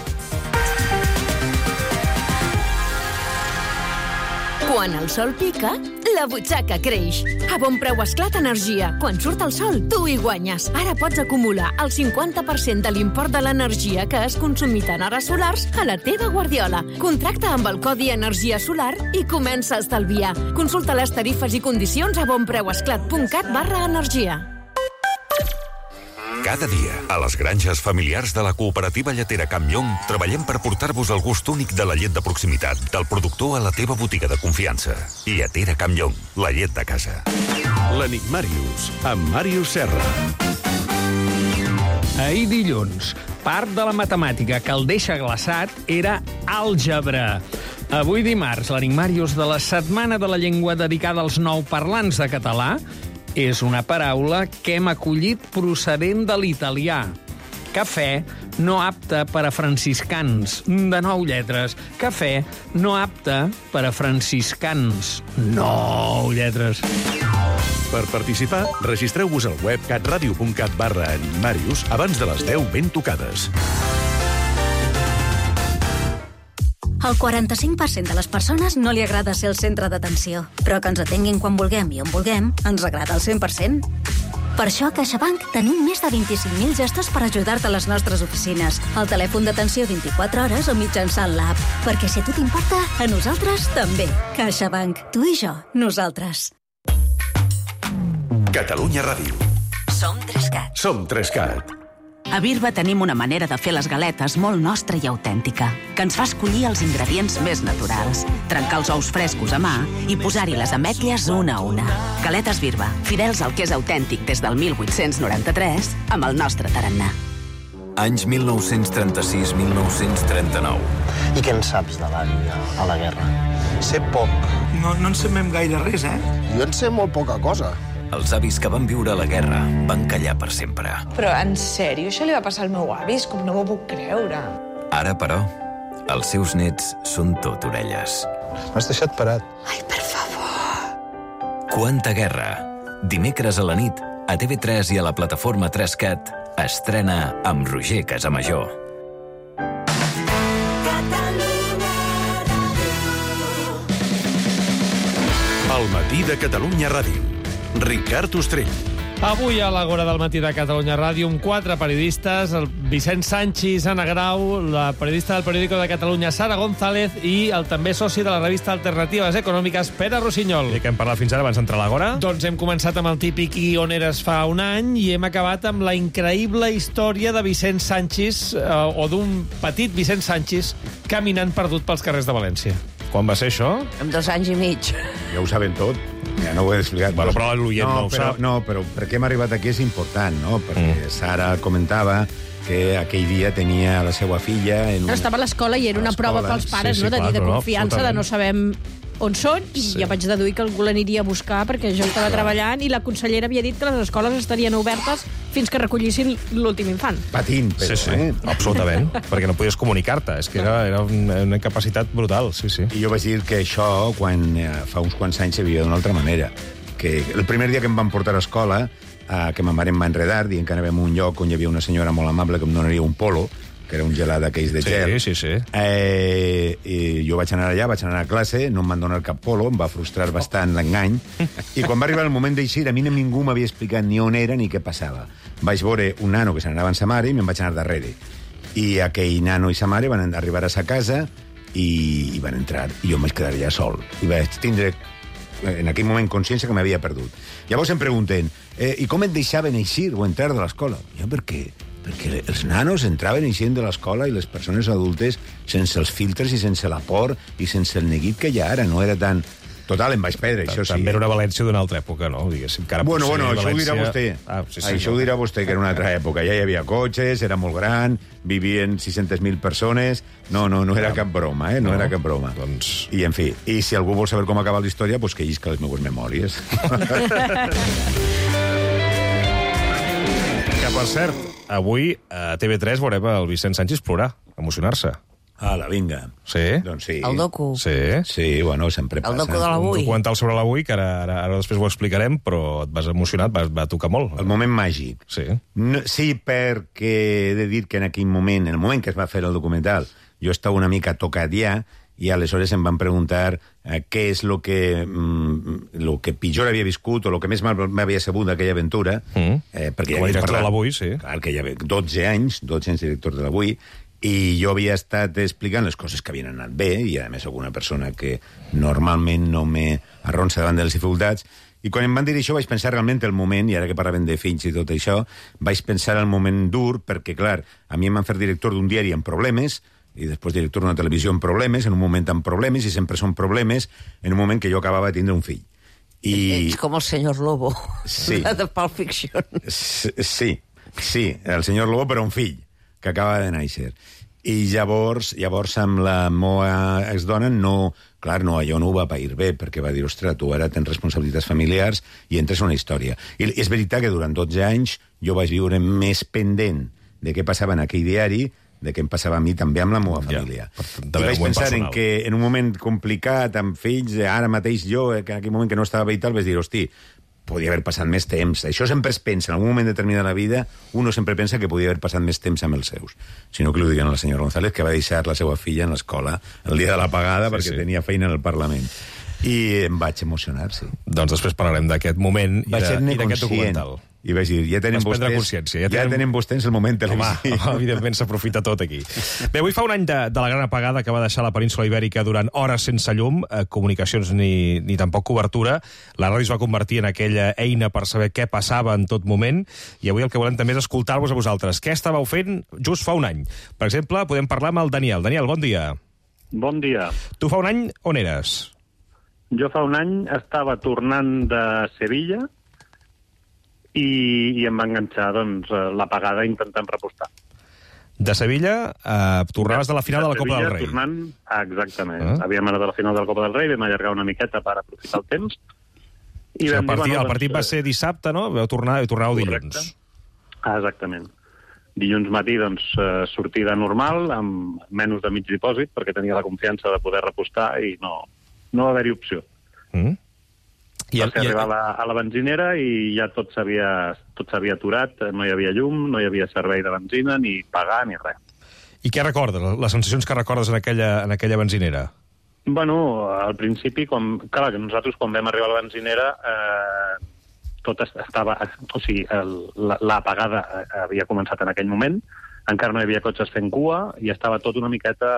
Quan el sol pica, la butxaca creix. A Bon Preu Esclat Energia. Quan surt el sol, tu hi guanyes. Ara pots acumular el cinquanta per cent de l'import de l'energia que has consumit en hores solars a la teva guardiola. Contracta amb el codi Energia Solar i comença a estalviar. Consulta les tarifes i condicions a bonpreuesclat.cat barra energia. Cada dia, a les granges familiars de la cooperativa lletera Camp Llong, treballem per portar-vos el gust únic de la llet de proximitat, del productor a la teva botiga de confiança. Lletera Camp Llong, la llet de casa. L'Enigmàrius, amb Màrius Serra. Ahir dilluns, part de la matemàtica que el deixa glaçat era àlgebra. Avui dimarts, l'Enigmàrius de la Setmana de la Llengua dedicada als nou parlants de català és una paraula que hem acollit procedent de l'italià. Cafè, no apte per a franciscans. De nou lletres. Cafè, no apte per a franciscans. Nou lletres. Per participar, registreu-vos al web catradio.cat barra Enigmàrius abans de les deu ben tocades. Al quaranta-cinc per cent de les persones no li agrada ser el centre d'atenció, però que ens atenguin quan vulguem i on vulguem ens agrada al cent per cent. Per això a CaixaBank tenim més de vint-i-cinc mil gestos per ajudar-te a les nostres oficines, al telèfon d'atenció vint-i-quatre hores o mitjançant l'app. Perquè si a tu t'importa, a nosaltres també. CaixaBank. Tu i jo. Nosaltres. Catalunya Ràdio. Som Trescat. Som Trescat. A Birba tenim una manera de fer les galetes molt nostra i autèntica, que ens fa escollir els ingredients més naturals, trencar els ous frescos a mà i posar-hi les ametlles una a una. Galetes Birba, fidels al que és autèntic des del mil vuit-cents noranta-tres, amb el nostre tarannà. Anys mil nou-cents trenta-sis a mil nou-cents trenta-nou. I què en saps de l'avi a la guerra? Sé poc. No, no en sabem gaire res, eh? Jo en sé molt poca cosa. Els avis que van viure a la guerra van callar per sempre. Però, en sèrio, això li va passar al meu avi? És com no m'ho puc creure. Ara, però, els seus nets són tot orelles. M'has deixat parat. Ai, per favor. Quanta guerra. Dimecres a la nit, a T V tres i a la plataforma Trescat, estrena amb Roger Casamajor. El matí de Catalunya Ràdio. Ricard Ostrell. Avui a l'Agora del matí de Catalunya Ràdio, amb quatre periodistes, el Vicent Sanchis, Anna Grau, la periodista del Periódico de Catalunya, Sara González, i el també soci de la revista Alternatives Econòmiques, Pere Rossinyol. I què hem parlat fins ara abans d'entrar a l'Agora? Doncs hem començat amb el típic I on eres fa un any i hem acabat amb la increïble història de Vicent Sanchis, eh, o d'un petit Vicent Sanchis, caminant perdut pels carrers de València. Quan va ser això? Amb dos anys i mig. Ja ho saben tot. Ja no ho he explicat. Bueno, però l'oient no, no ho però, sap. No, però per què hem arribat aquí és important, no? Perquè mm. Sara comentava que aquell dia tenia la seva filla... En un... No, estava a l'escola i era una prova pels pares, sí, sí, no? De clar, dir de confiança, no, de no sabem on són, i sí. Ja vaig deduir que algú l'aniria a buscar perquè jo estava clar. treballant i la consellera havia dit que les escoles estarien obertes fins que recollissin l'últim infant. Patint, però, sí, sí, eh? Absolutament, perquè no podies comunicar-te, és que era, era una incapacitat brutal, sí, sí. I jo vaig dir que això, quan eh, fa uns quants anys, se vivia d'una altra manera. Que el primer dia que em van portar a escola, eh, que ma mare em va enredar, dient que anàvem a un lloc on hi havia una senyora molt amable que em donaria un polo, que era un gelat d'aquells de gel. Sí, sí, sí. Eh, i jo vaig anar allà, vaig anar a classe, no em van donar cap polo, em va frustrar bastant l'engany, i quan va arribar el moment d'eixir, a mi ningú m'havia explicat ni on era ni què passava. Vaig veure un nano que se n'anava amb sa mare i me'n vaig anar darrere. I aquell nano i sa mare van arribar a sa casa i, i van entrar, i jo em vaig quedar allà sol. I vaig tindre en aquell moment consciència que m'havia perdut. Llavors em pregunten, eh, i com et deixaven eixir o entrar de l'escola? Jo, per què? Perquè els nanos entraven i eixien de l'escola i les persones adultes sense els filtres i sense la por i sense el neguit que hi ha ara. No era tan... Total, em vaig perdre, això sí. També era una València d'una altra època, no? Diguéssim, que ara bueno, potser bueno, això València... ho dirà vostè. Ah, sí, sí, això no. ho dirà vostè, que era una altra època. Ja hi havia cotxes, era molt gran, vivien sis-centes mil persones... No, no, no era cap broma, eh? No, no era cap broma. Doncs... I, en fi, i si algú vol saber com acaba la història, doncs que llisca les meves memòries. Que, per cert, avui a T V tres veurem el Vicent Sanchis plorar, emocionar-se. Ala, vinga. Sí? Doncs sí. El docu. Sí. Sí, bueno, sempre passa. El docu de l'avui. Un documental sobre l'avui, que ara, ara, ara després ho explicarem, però et vas emocionat, va, va tocar molt. El moment màgic. Sí. No, sí, perquè he de dir que en aquell moment, en el moment que es va fer el documental, jo estava una mica tocat ja, i aleshores em van preguntar eh, què és el que, mm, lo que pitjor havia viscut o el que més mal m'havia sabut d'aquella aventura. Mm. Eh, perquè Com a director parlat, de l'Avui, sí. Clar, que hi havia dotze anys, dotze anys director de l'Avui, i jo havia estat explicant les coses que havien anat bé, i a més alguna persona que normalment no me arronsa davant de les dificultats, i quan em van dir això vaig pensar realment el moment, i ara que parlaven de fills i tot això, vaig pensar el moment dur, perquè clar, a mi em van fer director d'un diari amb problemes, i després director d'una televisió amb problemes, en un moment amb problemes, i sempre són problemes en un moment que jo acabava de tindre un fill. I... Ets com el senyor Lobo, sí. de Pulp Fiction. Sí, sí, el senyor Lobo, però un fill, que acaba de néixer. I llavors, llavors amb la meva exdona, no, clar, no, allò no ho va pair bé, perquè va dir, ostres, tu ara tens responsabilitats familiars i entres en una història. I és veritat que durant dotze anys jo vaig viure més pendent de què passava en aquell diari, de què em passava a mi també amb la meva família. Ja, I vaig pensar en que en un moment complicat, amb fills, ara mateix jo, que en aquell moment que no estava bé i tal, vaig dir, hosti, podia haver passat més temps. Això sempre es pensa, en algun moment determinat de la vida, uno sempre pensa que podia haver passat més temps amb els seus. Sinó que ho diguen a la senyora González, que va deixar la seva filla en l'escola el dia de la pagada sí, perquè sí. tenia feina en el Parlament. I em vaig emocionar, sí. Doncs després parlarem d'aquest moment i d'aquest documental. I vaig dir, ja tenen vostès, ja, ja tenen vostès el moment televisiu. Home, evidentment s'aprofita tot aquí. Bé, avui fa un any de, de la gran apagada que va deixar la península Ibèrica durant hores sense llum, eh, comunicacions ni, ni tampoc cobertura. La ràdio es va convertir en aquella eina per saber què passava en tot moment, i avui el que volem també és escoltar-vos a vosaltres. Què estàveu fent just fa un any? Per exemple, podem parlar amb el Daniel. Daniel, bon dia. Bon dia. Tu fa un any on eres? Jo fa un any estava tornant de Sevilla, I, i em va enganxar doncs, l'apagada intentant repostar. De Sevilla, eh, tornaves de la final de, de la Copa Sevilla, del Rei. Tornant, ah, exactament. Ah. Havíem anat a la final de la Copa del Rei, vam allargar una miqueta per aprofitar el temps. I o sigui, el, partit, dir, bueno, el partit doncs, va ser dissabte, no? Vau tornar, tornar dilluns. Ah, exactament. Dilluns matí, doncs, eh, sortida normal, amb menys de mig dipòsit, perquè tenia la confiança de poder repostar i no, no va haver-hi opció. Mm. I el, va ser arribar a la, a la benzinera i ja tot s'havia tot s'havia aturat, no hi havia llum, no hi havia servei de benzina, ni pagar, ni res. I què recordes? Les sensacions que recordes en aquella, en aquella benzinera? Bueno, al principi, com, clar, que nosaltres quan vam arribar a la benzinera eh, tot estava... O sigui, l'apagada havia començat en aquell moment, encara no hi havia cotxes fent cua i estava tot una miqueta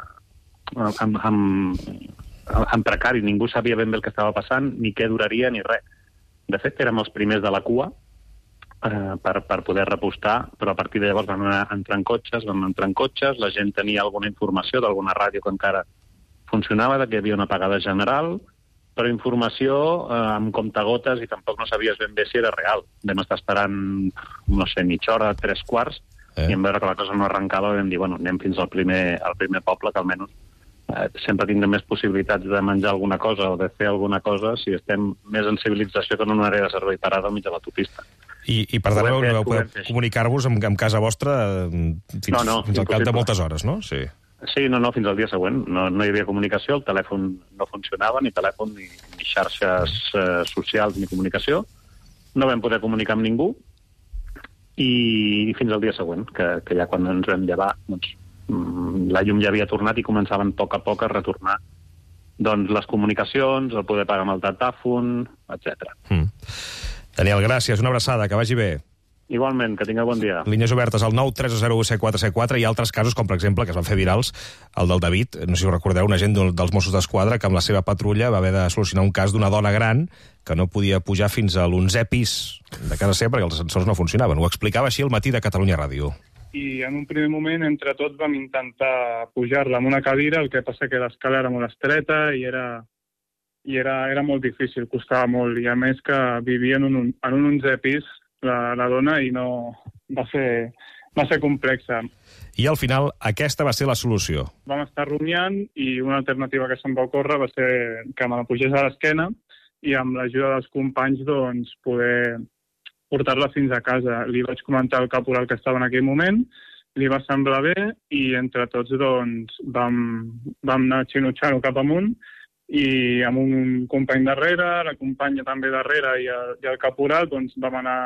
amb... amb en precari, ningú sabia ben bé el que estava passant, ni què duraria, ni res. De fet, érem els primers de la cua eh, per, per poder repostar, però a partir de llavors vam entrar en cotxes, vam entrar en cotxes, la gent tenia alguna informació d'alguna ràdio que encara funcionava, de que hi havia una apagada general, però informació eh, amb comptagotes i tampoc no sabies ben bé si era real. Vam estar esperant, no sé, mitja hora, tres quarts, eh. i en veure que la cosa no arrencava vam dir, bueno, anem fins al primer, al primer poble, que almenys Eh, sempre tindrem més possibilitats de menjar alguna cosa o de fer alguna cosa si estem més en civilització que en una àrea de servei parada al mig de l'autopista. I, i per tant, vau no poder comunicar-vos amb, amb casa vostra fins, no, no, fins al cap de moltes hores, no? Sí. Sí, no, no, fins al dia següent. No, no hi havia comunicació, el telèfon no funcionava, ni telèfon, ni, ni xarxes eh, socials, ni comunicació. No vam poder comunicar amb ningú i, i fins al dia següent, que, que ja quan ens vam llevar, doncs, la llum ja havia tornat i començaven a poc a poc a retornar doncs, les comunicacions, el poder pagar amb el datàfon, etcètera. Mm. Daniel, gràcies, una abraçada, que vagi bé. Igualment, que tingueu bon dia. Línies obertes al nou tres zero u set quatre set quatre i altres casos, com per exemple, que es van fer virals, el del David, no sé si ho recordeu, un agent dels Mossos d'Esquadra que amb la seva patrulla va haver de solucionar un cas d'una dona gran que no podia pujar fins a l'onzè pis de casa seva perquè els ascensors no funcionaven. Ho explicava així el matí de Catalunya Ràdio. I en un primer moment, entre tots, vam intentar pujar-la amb una cadira, el que passa que l'escala era molt estreta i era, i era, era molt difícil, costava molt, i a més que vivia en un, en un onzè pis la, la dona i no va ser, va ser complexa. I al final aquesta va ser la solució. Vam estar rumiant i una alternativa que se'm va ocórrer va ser que me la pugés a l'esquena i amb l'ajuda dels companys doncs, poder portar-la fins a casa. Li vaig comentar al caporal que estava en aquell moment, li va semblar bé i entre tots doncs, vam, vam anar xinutxant-ho cap amunt i amb un company darrere, la companya també darrere i el, i el caporal doncs, vam anar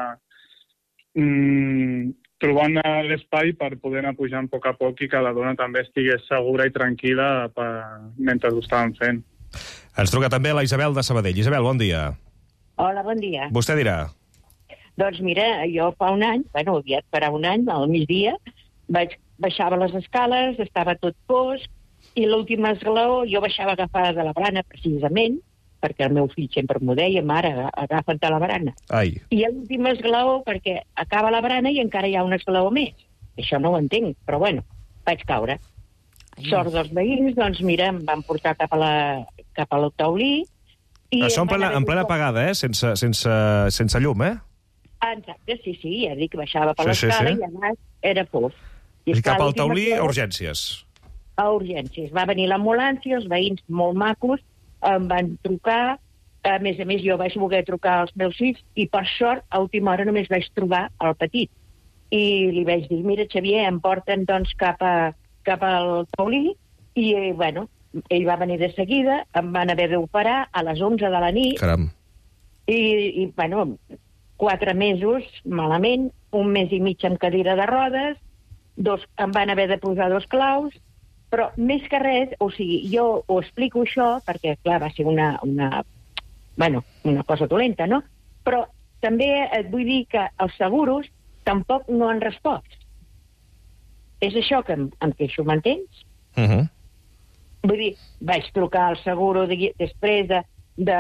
mm, trobant l'espai per poder anar pujant a poc a poc i que la dona també estigués segura i tranquil·la per, mentre ho estàvem fent. Ens truca també la Isabel de Sabadell. Isabel, bon dia. Hola, bon dia. Vostè dirà. Doncs mira, jo fa un any, bueno, aviat farà un any, al migdia, vaig, baixava les escales, estava tot fosc, i l'últim esglaó jo baixava agafada de la barana, precisament, perquè el meu fill sempre m'ho deia, mare, agafa't de la barana. Ai. I l'últim esglaó, perquè acaba la barana i encara hi ha un esglaó més. Això no ho entenc, però bueno, vaig caure. Ai. Sort dels veïns, doncs mira, em van portar cap a la, cap a l'taulí. Això en plena, en plena apagada, eh? Sense, sense, sense llum, eh? Exacte, sí, sí, ja dic, baixava per sí, l'escala sí, sí. i allà era fosc. I, I cap al taulí, a urgències. A urgències. Va venir l'ambulància, els veïns molt macos em van trucar, a més a més jo vaig voler trucar als meus fills i per sort a última hora només vaig trobar el petit. I li vaig dir, mira Xavier, em porten doncs cap, a, cap al taulí i bueno, ell va venir de seguida, em van haver d'operar a les onze de la nit. Caram. I, i bueno, quatre mesos malament, un mes i mig amb cadira de rodes, dos, em van haver de posar dos claus, però més que res, o sigui, jo ho explico això perquè, clar, va ser una, una, bueno, una cosa dolenta, no? Però també et vull dir que els seguros tampoc no han respost. És això que em, em queixo, m'entens? Uh -huh. Vull dir, vaig trucar al seguro de, després de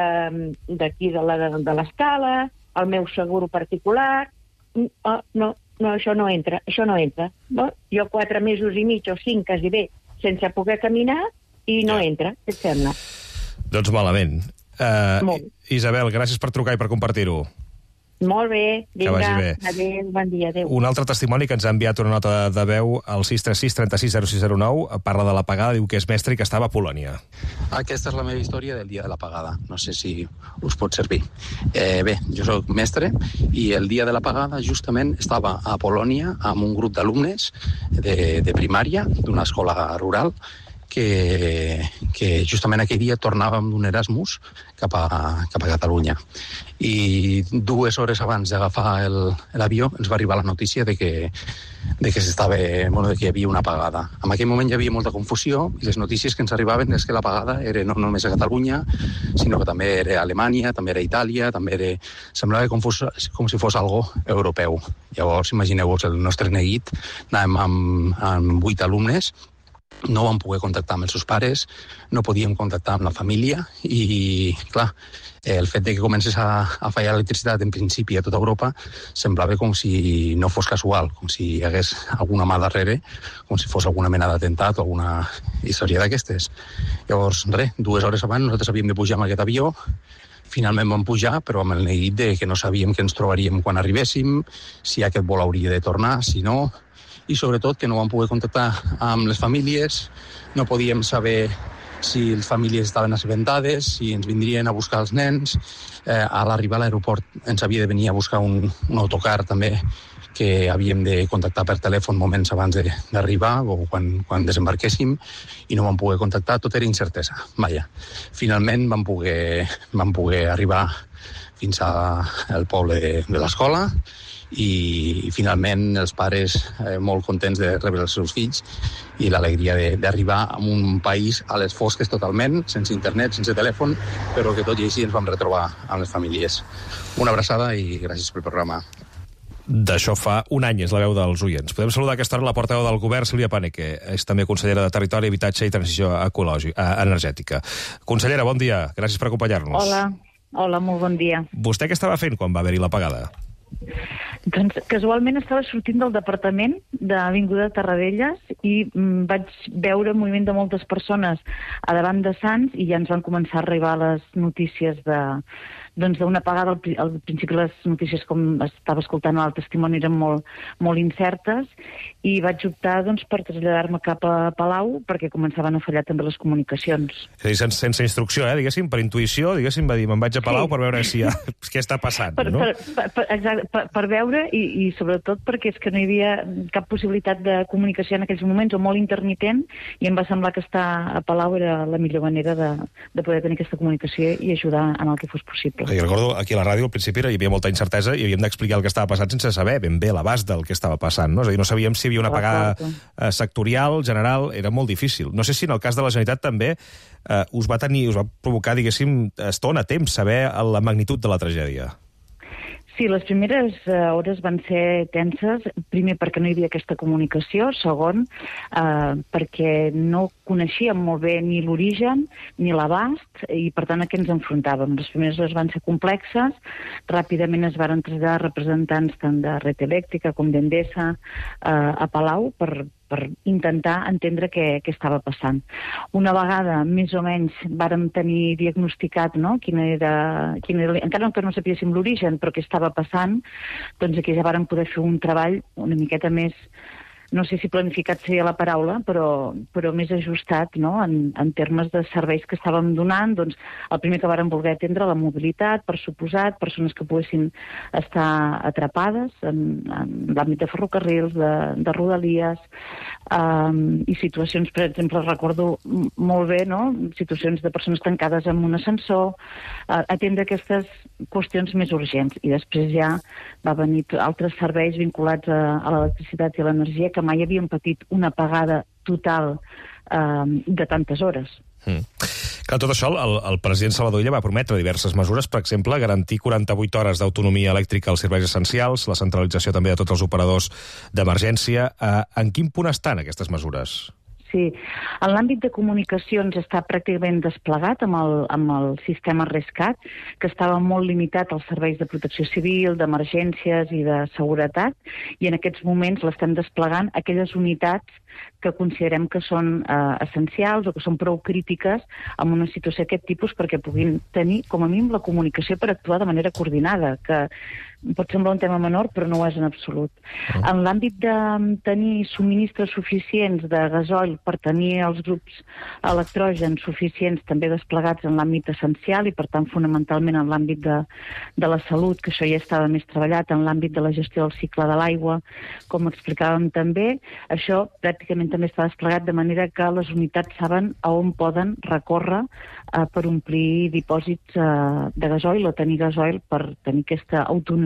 d'aquí de, de, de, de l'escala, el meu seguro particular, oh, no, no, això no entra, això no entra. No? Jo quatre mesos i mig o cinc, quasi bé, sense poder caminar, i no ja. entra, què et sembla? Doncs malament. Uh, Isabel, gràcies per trucar i per compartir-ho. Molt bé, vinga, que vagi bé. Adéu, bon dia, adéu. Un altre testimoni que ens ha enviat una nota de veu al sis tres sis, trenta sis, zero sis zero nou, parla de l'apagada, diu que és mestre i que estava a Polònia. Aquesta és la meva història del dia de l'apagada. No sé si us pot servir. Eh, bé, jo soc mestre i el dia de l'apagada justament estava a Polònia amb un grup d'alumnes de, de primària d'una escola rural que, que justament aquell dia tornàvem d'un Erasmus cap a, cap a Catalunya. I dues hores abans d'agafar l'avió ens va arribar la notícia de que, de que, s'estava, bueno, de que hi havia una apagada. En aquell moment hi havia molta confusió i les notícies que ens arribaven és que l'apagada era no només a Catalunya, sinó que també era a Alemanya, també era a Itàlia, també era... semblava com, fos, com si fos algo europeu. Llavors, imagineu-vos el nostre neguit, anàvem amb, amb vuit alumnes, no vam poder contactar amb els seus pares, no podíem contactar amb la família i, clar, el fet de que comencés a, a fallar l'electricitat en principi a tota Europa semblava com si no fos casual, com si hi hagués alguna mà darrere, com si fos alguna mena d'atemptat o alguna història d'aquestes. Llavors, res, dues hores abans nosaltres havíem de pujar amb aquest avió, finalment vam pujar, però amb el neguit de que no sabíem què ens trobaríem quan arribéssim, si aquest vol hauria de tornar, si no... i sobretot que no vam poder contactar amb les famílies, no podíem saber si les famílies estaven assabentades, si ens vindrien a buscar els nens. Eh, a l'arribar a l'aeroport ens havia de venir a buscar un, un autocar també que havíem de contactar per telèfon moments abans d'arribar o quan, quan desembarquéssim i no vam poder contactar, tot era incertesa. Vaja, finalment vam poder, vam poder arribar fins al poble de, de l'escola i, i finalment els pares eh, molt contents de rebre els seus fills i l'alegria d'arribar a un país a les fosques totalment, sense internet, sense telèfon, però que tot i així ens vam retrobar amb les famílies. Una abraçada i gràcies pel programa. D'això fa un any, és la veu dels oients. Podem saludar aquesta hora la portaveu del govern, Sílvia Pané, que és també consellera de Territori, Habitatge i Transició ecològica, energètica. Consellera, bon dia. Gràcies per acompanyar-nos. Hola, hola, molt bon dia. Vostè què estava fent quan va haver-hi l'apagada? Doncs casualment estava sortint del departament d'Avinguda de Tarradellas i mm, vaig veure un moviment de moltes persones a davant de Sants i ja ens van començar a arribar les notícies de doncs d'una apagada. Al, al principi les notícies, com estava escoltant el testimoni, eren molt, molt incertes i vaig optar doncs, per traslladar-me cap a Palau perquè començaven a fallar també les comunicacions. És a dir, sense, sense instrucció, eh? Diguéssim, per intuïció, diguéssim, va dir, me'n vaig a Palau sí. per veure si hi ha, què està passant, per, no? Per, per, per, exacte, per, per veure i, i sobretot perquè és que no hi havia cap possibilitat de comunicació en aquells moments o molt intermitent i em va semblar que estar a Palau era la millor manera de, de poder tenir aquesta comunicació i ajudar en el que fos possible. I recordo, aquí a la ràdio al principi hi havia molta incertesa i havíem d'explicar el que estava passant sense saber ben bé l'abast del que estava passant, no? És a dir, no sabíem si hi havia una apagada eh, sectorial, general, era molt difícil. No sé si en el cas de la Generalitat també eh, us va tenir, us va provocar, diguéssim, estona, temps, saber la magnitud de la tragèdia. Sí, les primeres uh, hores van ser tenses, primer perquè no hi havia aquesta comunicació, segon uh, perquè no coneixíem molt bé ni l'origen ni l'abast i per tant a què ens enfrontàvem. Les primeres hores van ser complexes, ràpidament es van traslladar representants tant de Red Elèctrica com d'Endesa uh, a Palau per per intentar entendre què, què estava passant. Una vegada, més o menys, vàrem tenir diagnosticat, no?, quina era, quina era, encara que no sapíssim l'origen, però què estava passant, doncs aquí ja vàrem poder fer un treball una miqueta més, no sé si planificat seria la paraula, però, però més ajustat, no?, en, en termes de serveis que estàvem donant. Doncs el primer que vàrem voler atendre, la mobilitat, per suposat, persones que poguessin estar atrapades en, en l'àmbit de ferrocarrils, de, de rodalies, um, i situacions, per exemple, recordo molt bé, no?, situacions de persones tancades en un ascensor, uh, atendre aquestes qüestions més urgents. I després ja va venir altres serveis vinculats a, a l'electricitat i a l'energia que mai havien patit una apagada total eh, de tantes hores. Mm. Clar, tot això, el, el president Salvador Illa va prometre diverses mesures, per exemple, garantir quaranta-vuit hores d'autonomia elèctrica als serveis essencials, la centralització també de tots els operadors d'emergència. Eh, en quin punt estan aquestes mesures? Sí, en l'àmbit de comunicacions està pràcticament desplegat amb el, amb el sistema RESCAT, que estava molt limitat als serveis de protecció civil, d'emergències i de seguretat, i en aquests moments l'estem desplegant aquelles unitats que considerem que són eh, essencials o que són prou crítiques en una situació d'aquest tipus perquè puguin tenir, com a mínim, la comunicació per actuar de manera coordinada, que pot semblar un tema menor, però no ho és en absolut. Oh. En l'àmbit de tenir subministres suficients de gasoil per tenir els grups electrògens suficients també desplegats en l'àmbit essencial i, per tant, fonamentalment en l'àmbit de, de la salut, que això ja estava més treballat, en l'àmbit de la gestió del cicle de l'aigua, com explicàvem també, això pràcticament també està desplegat de manera que les unitats saben a on poden recórrer eh, per omplir dipòsits eh, de gasoil o tenir gasoil per tenir aquesta autonomia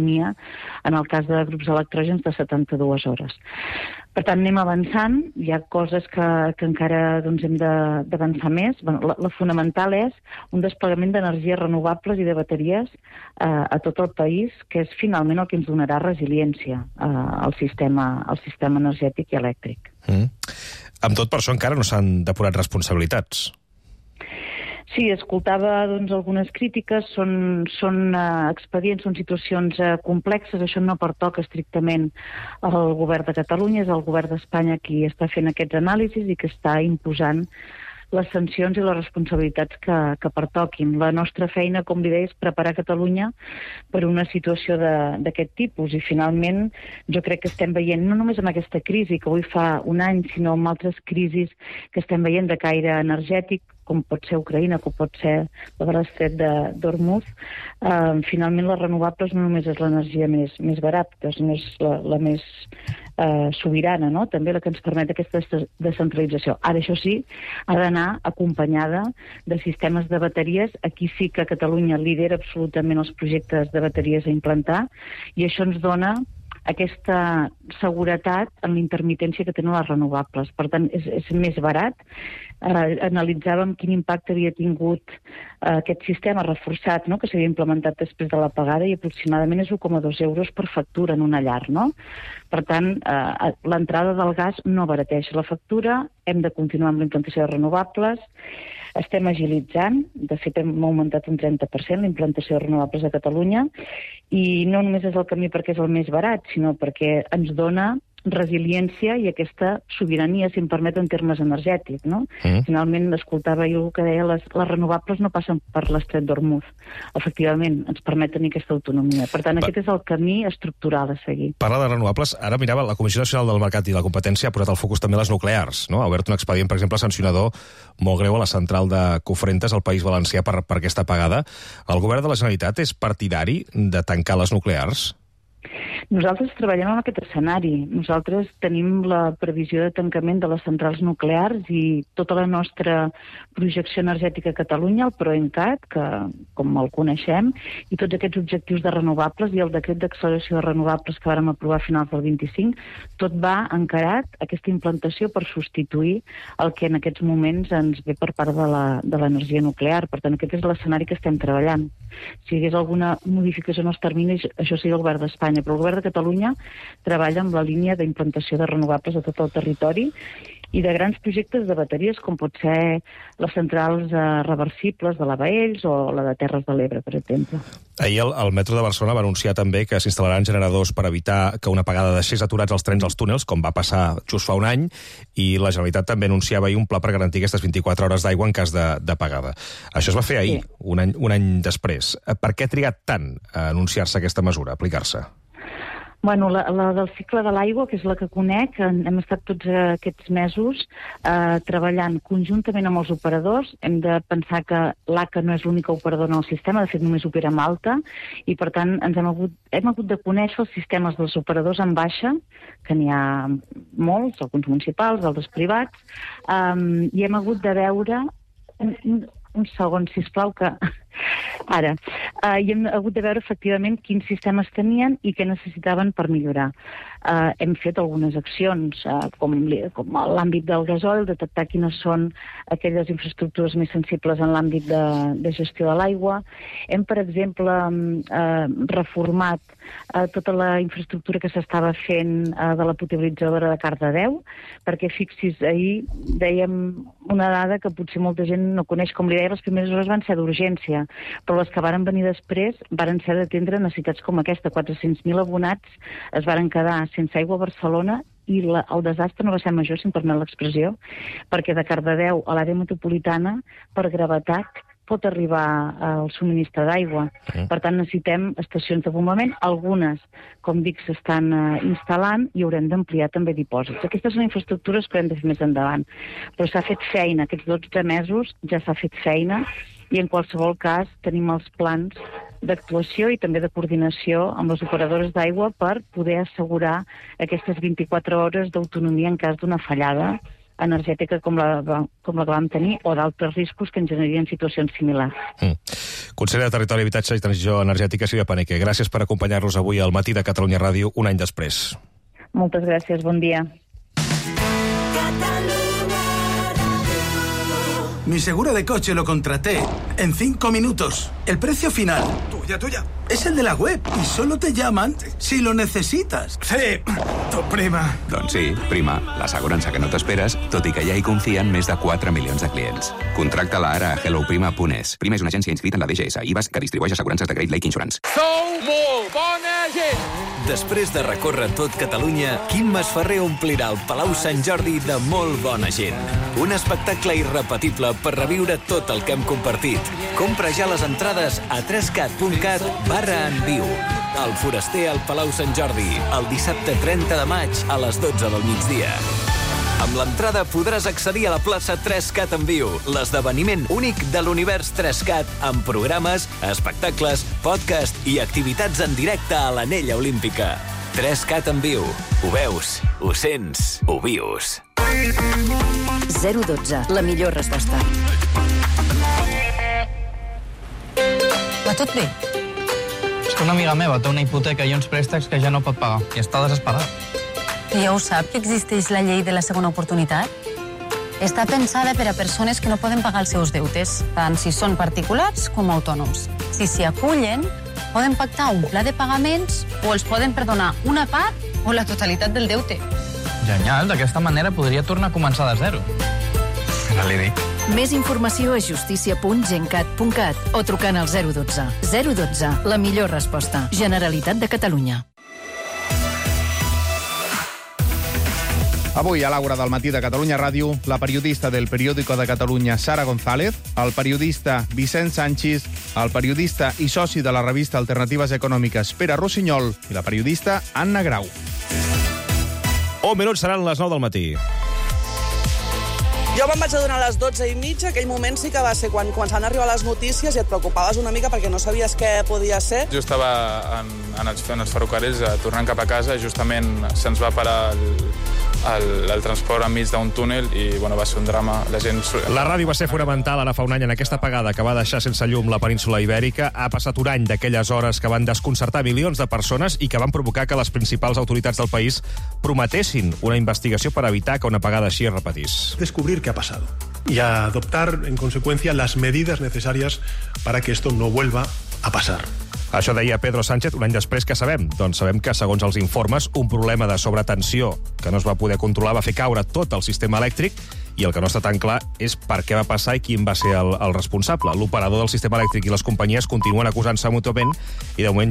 en el cas de grups electrògens de setanta-dues hores. Per tant, anem avançant, hi ha coses que, que encara doncs, hem d'avançar més. Bueno, la, la fonamental és un desplegament d'energies renovables i de bateries eh, a tot el país, que és finalment el que ens donarà resiliència eh, al, sistema, al sistema energètic i elèctric. Mm. Amb tot, per això encara no s'han depurat responsabilitats. Sí, escoltava doncs, algunes crítiques, són, són uh, expedients, són situacions uh, complexes, això no pertoca estrictament al govern de Catalunya, és el govern d'Espanya qui està fent aquests anàlisis i que està imposant les sancions i les responsabilitats que, que pertoquin. La nostra feina, com li deia, és preparar Catalunya per una situació d'aquest tipus i finalment jo crec que estem veient, no només amb aquesta crisi que avui fa un any, sinó amb altres crisis que estem veient de caire energètic, com pot ser Ucraïna, com pot ser la de l'estret d'Hormuz, eh, finalment les renovables no només és l'energia més, més barata, és més la, la més eh, sobirana, no?, també la que ens permet aquesta descentralització. Ara, això sí, ha d'anar acompanyada de sistemes de bateries. Aquí sí que Catalunya lidera absolutament els projectes de bateries a implantar i això ens dona aquesta seguretat en la intermitència que tenen les renovables. Per tant, és, és més barat. Eh, analitzàvem quin impacte havia tingut eh, aquest sistema reforçat, no?, que s'havia implementat després de l'apagada i aproximadament és u coma dos euros per factura en una llar, no? Per tant, eh, l'entrada del gas no abarateix la factura, hem de continuar amb la implantació de renovables, estem agilitzant, de fet hem augmentat un trenta per cent la implantació de renovables a Catalunya, i no només és el camí perquè és el més barat, sinó perquè ens dona resiliència i aquesta sobirania, si em permet, en termes energètics, no? Mm. Finalment, escoltava jo que deia les, les renovables no passen per l'estret d'Hormuz. Efectivament, ens permet tenir aquesta autonomia. Per tant, pa... aquest és el camí estructural a seguir. Parla de renovables. Ara mirava, la Comissió Nacional del Mercat i la Competència ha posat al focus també les nuclears, no? Ha obert un expedient, per exemple, sancionador molt greu a la central de Cofrentes, al País Valencià, per, per aquesta apagada. El govern de la Generalitat és partidari de tancar les nuclears? Nosaltres treballem en aquest escenari. Nosaltres tenim la previsió de tancament de les centrals nuclears i tota la nostra projecció energètica a Catalunya, el PROENCAT, que com el coneixem, i tots aquests objectius de renovables i el decret d'acceleració de renovables que vàrem aprovar a finals del vint-i-cinc, tot va encarat aquesta implantació per substituir el que en aquests moments ens ve per part de la, de l'energia nuclear. Per tant, aquest és l'escenari que estem treballant. Si hi hagués alguna modificació en els terminis, això seria el govern d'Espanya, però el govern de Catalunya treballa amb la línia d'implantació de renovables a tot el territori i de grans projectes de bateries, com pot ser les centrals eh, reversibles de la Baells o la de Terres de l'Ebre, per exemple. Ahir el, el metro de Barcelona va anunciar també que s'instal·laran generadors per evitar que una apagada deixés aturats els trens als túnels, com va passar just fa un any, i la Generalitat també anunciava ahir un pla per garantir aquestes vint-i-quatre hores d'aigua en cas d'apagada. Això es va fer ahir, sí. un, any, un any després. Per què ha trigat tant a anunciar-se aquesta mesura, a aplicar-se? Bueno, la, la del cicle de l'aigua, que és la que conec, hem estat tots aquests mesos eh, treballant conjuntament amb els operadors. Hem de pensar que l'A C A no és l'única operadora en el sistema, de fet només opera Malta, i per tant ens hem hagut, hem hagut de conèixer els sistemes dels operadors en baixa, que n'hi ha molts, alguns municipals, altres privats, eh, i hem hagut de veure... Un, un, un segon, sisplau, que... Ara, uh, i hem hagut de veure efectivament quins sistemes tenien i què necessitaven per millorar. Uh, hem fet algunes accions, uh, com, com l'àmbit del gasoil, detectar quines són aquelles infraestructures més sensibles en l'àmbit de, de gestió de l'aigua. Hem, per exemple, uh, reformat uh, tota la infraestructura que s'estava fent uh, de la potabilitzadora de Cardedeu, perquè fixis, ahir dèiem una dada que potser molta gent no coneix, com li deia, les primeres hores van ser d'urgència, però les que varen venir després varen ser d'atendre necessitats com aquesta. quatre-cents mil abonats es varen quedar sense aigua a Barcelona i la, el desastre no va ser major, si em permet l'expressió, perquè de Cardedeu a l'àrea metropolitana, per gravetat, pot arribar al subministre d'aigua. Mm. Per tant, necessitem estacions de bombament. Algunes, com dic, s'estan uh, instal·lant i haurem d'ampliar també dipòsits. Aquestes són infraestructures que hem de fer més endavant. Però s'ha fet feina. Aquests dotze mesos ja s'ha fet feina i en qualsevol cas tenim els plans d'actuació i també de coordinació amb les operadores d'aigua per poder assegurar aquestes vint-i-quatre hores d'autonomia en cas d'una fallada energètica com la, com la que vam tenir o d'altres riscos que ens generarien situacions similars. Mm. Conseller de Territori, Habitatge i Transició Energètica, Sílvia Paneque, gràcies per acompanyar-nos avui al matí de Catalunya Ràdio un any després. Moltes gràcies, bon dia. Mi seguro de coche lo contraté en cinco minutos. El precio final... Tuya, tuya. Es el de la web y solo te llaman si lo necesitas. Sí, tu prima. Doncs sí, prima, l'assegurança que no t'esperes, tot i que ja hi confien més de quatre milions de clients. Contracta-la ara a hello prima punt es. Prima és una agència inscrita en la D G S, I V A S, que distribueix assegurances de Great Lake Insurance. Sou molt bona gent! Després de recórrer tot Catalunya, Quim Masferrer omplirà el Palau Sant Jordi de molt bona gent. Un espectacle irrepetible per reviure tot el que hem compartit. Compra ja les entrades a tres cat punt cat barra en viu. El Foraster al Palau Sant Jordi, el dissabte trenta de maig a les dotze del migdia. Amb l'entrada podràs accedir a la plaça tres cat en viu, l'esdeveniment únic de l'univers tres cat, amb programes, espectacles, podcast i activitats en directe a l'Anella Olímpica. tres cat en viu. Ho veus, ho sents, ho vius. zero dotze, la millor resposta. Va tot bé? És que una amiga meva té una hipoteca i uns préstecs que ja no pot pagar i està desesperada. I ja ho sap, que existeix la llei de la segona oportunitat? Està pensada per a persones que no poden pagar els seus deutes, tant si són particulars com autònoms. Si s'hi acullen, poden pactar un pla de pagaments o els poden perdonar una part o la totalitat del deute. Genial, d'aquesta manera podria tornar a començar de zero. No l'he dit. Més informació a justícia punt gencat punt cat o trucant al zero dotze. zero dotze, la millor resposta. Generalitat de Catalunya. Avui, a l'Àgora del matí de Catalunya Ràdio, la periodista del Periódico de Catalunya, Sara González, el periodista Vicent Sanchis, el periodista i soci de la revista Alternatives Econòmiques, Pere Rossinyol, i la periodista Anna Grau. Un minut seran les nou del matí. Jo me'n vaig adonar a les dotze i mitja, aquell moment sí que va ser quan començaven a arribar les notícies i et preocupaves una mica perquè no sabies què podia ser. Jo estava en, en, els, en els ferrocarrils tornant cap a casa, justament se'ns va parar el, el, el transport enmig d'un túnel i bueno, va ser un drama. La gent... La ràdio va ser fonamental ara fa un any en aquesta apagada que va deixar sense llum la península Ibèrica. Ha passat un any d'aquelles hores que van desconcertar milions de persones i que van provocar que les principals autoritats del país prometessin una investigació per evitar que una apagada així es repetís. Descubrir qué ha pasado y a adoptar, en consecuencia, las medidas necesarias para que esto no vuelva a pasar. Això deia Pedro Sánchez un any després. Que sabem? Doncs sabem que, segons els informes, un problema de sobretensió que no es va poder controlar va fer caure tot el sistema elèctric i el que no està tan clar és per què va passar i quin va ser el, el responsable. L'operador del sistema elèctric i les companyies continuen acusant-se mútuament i de moment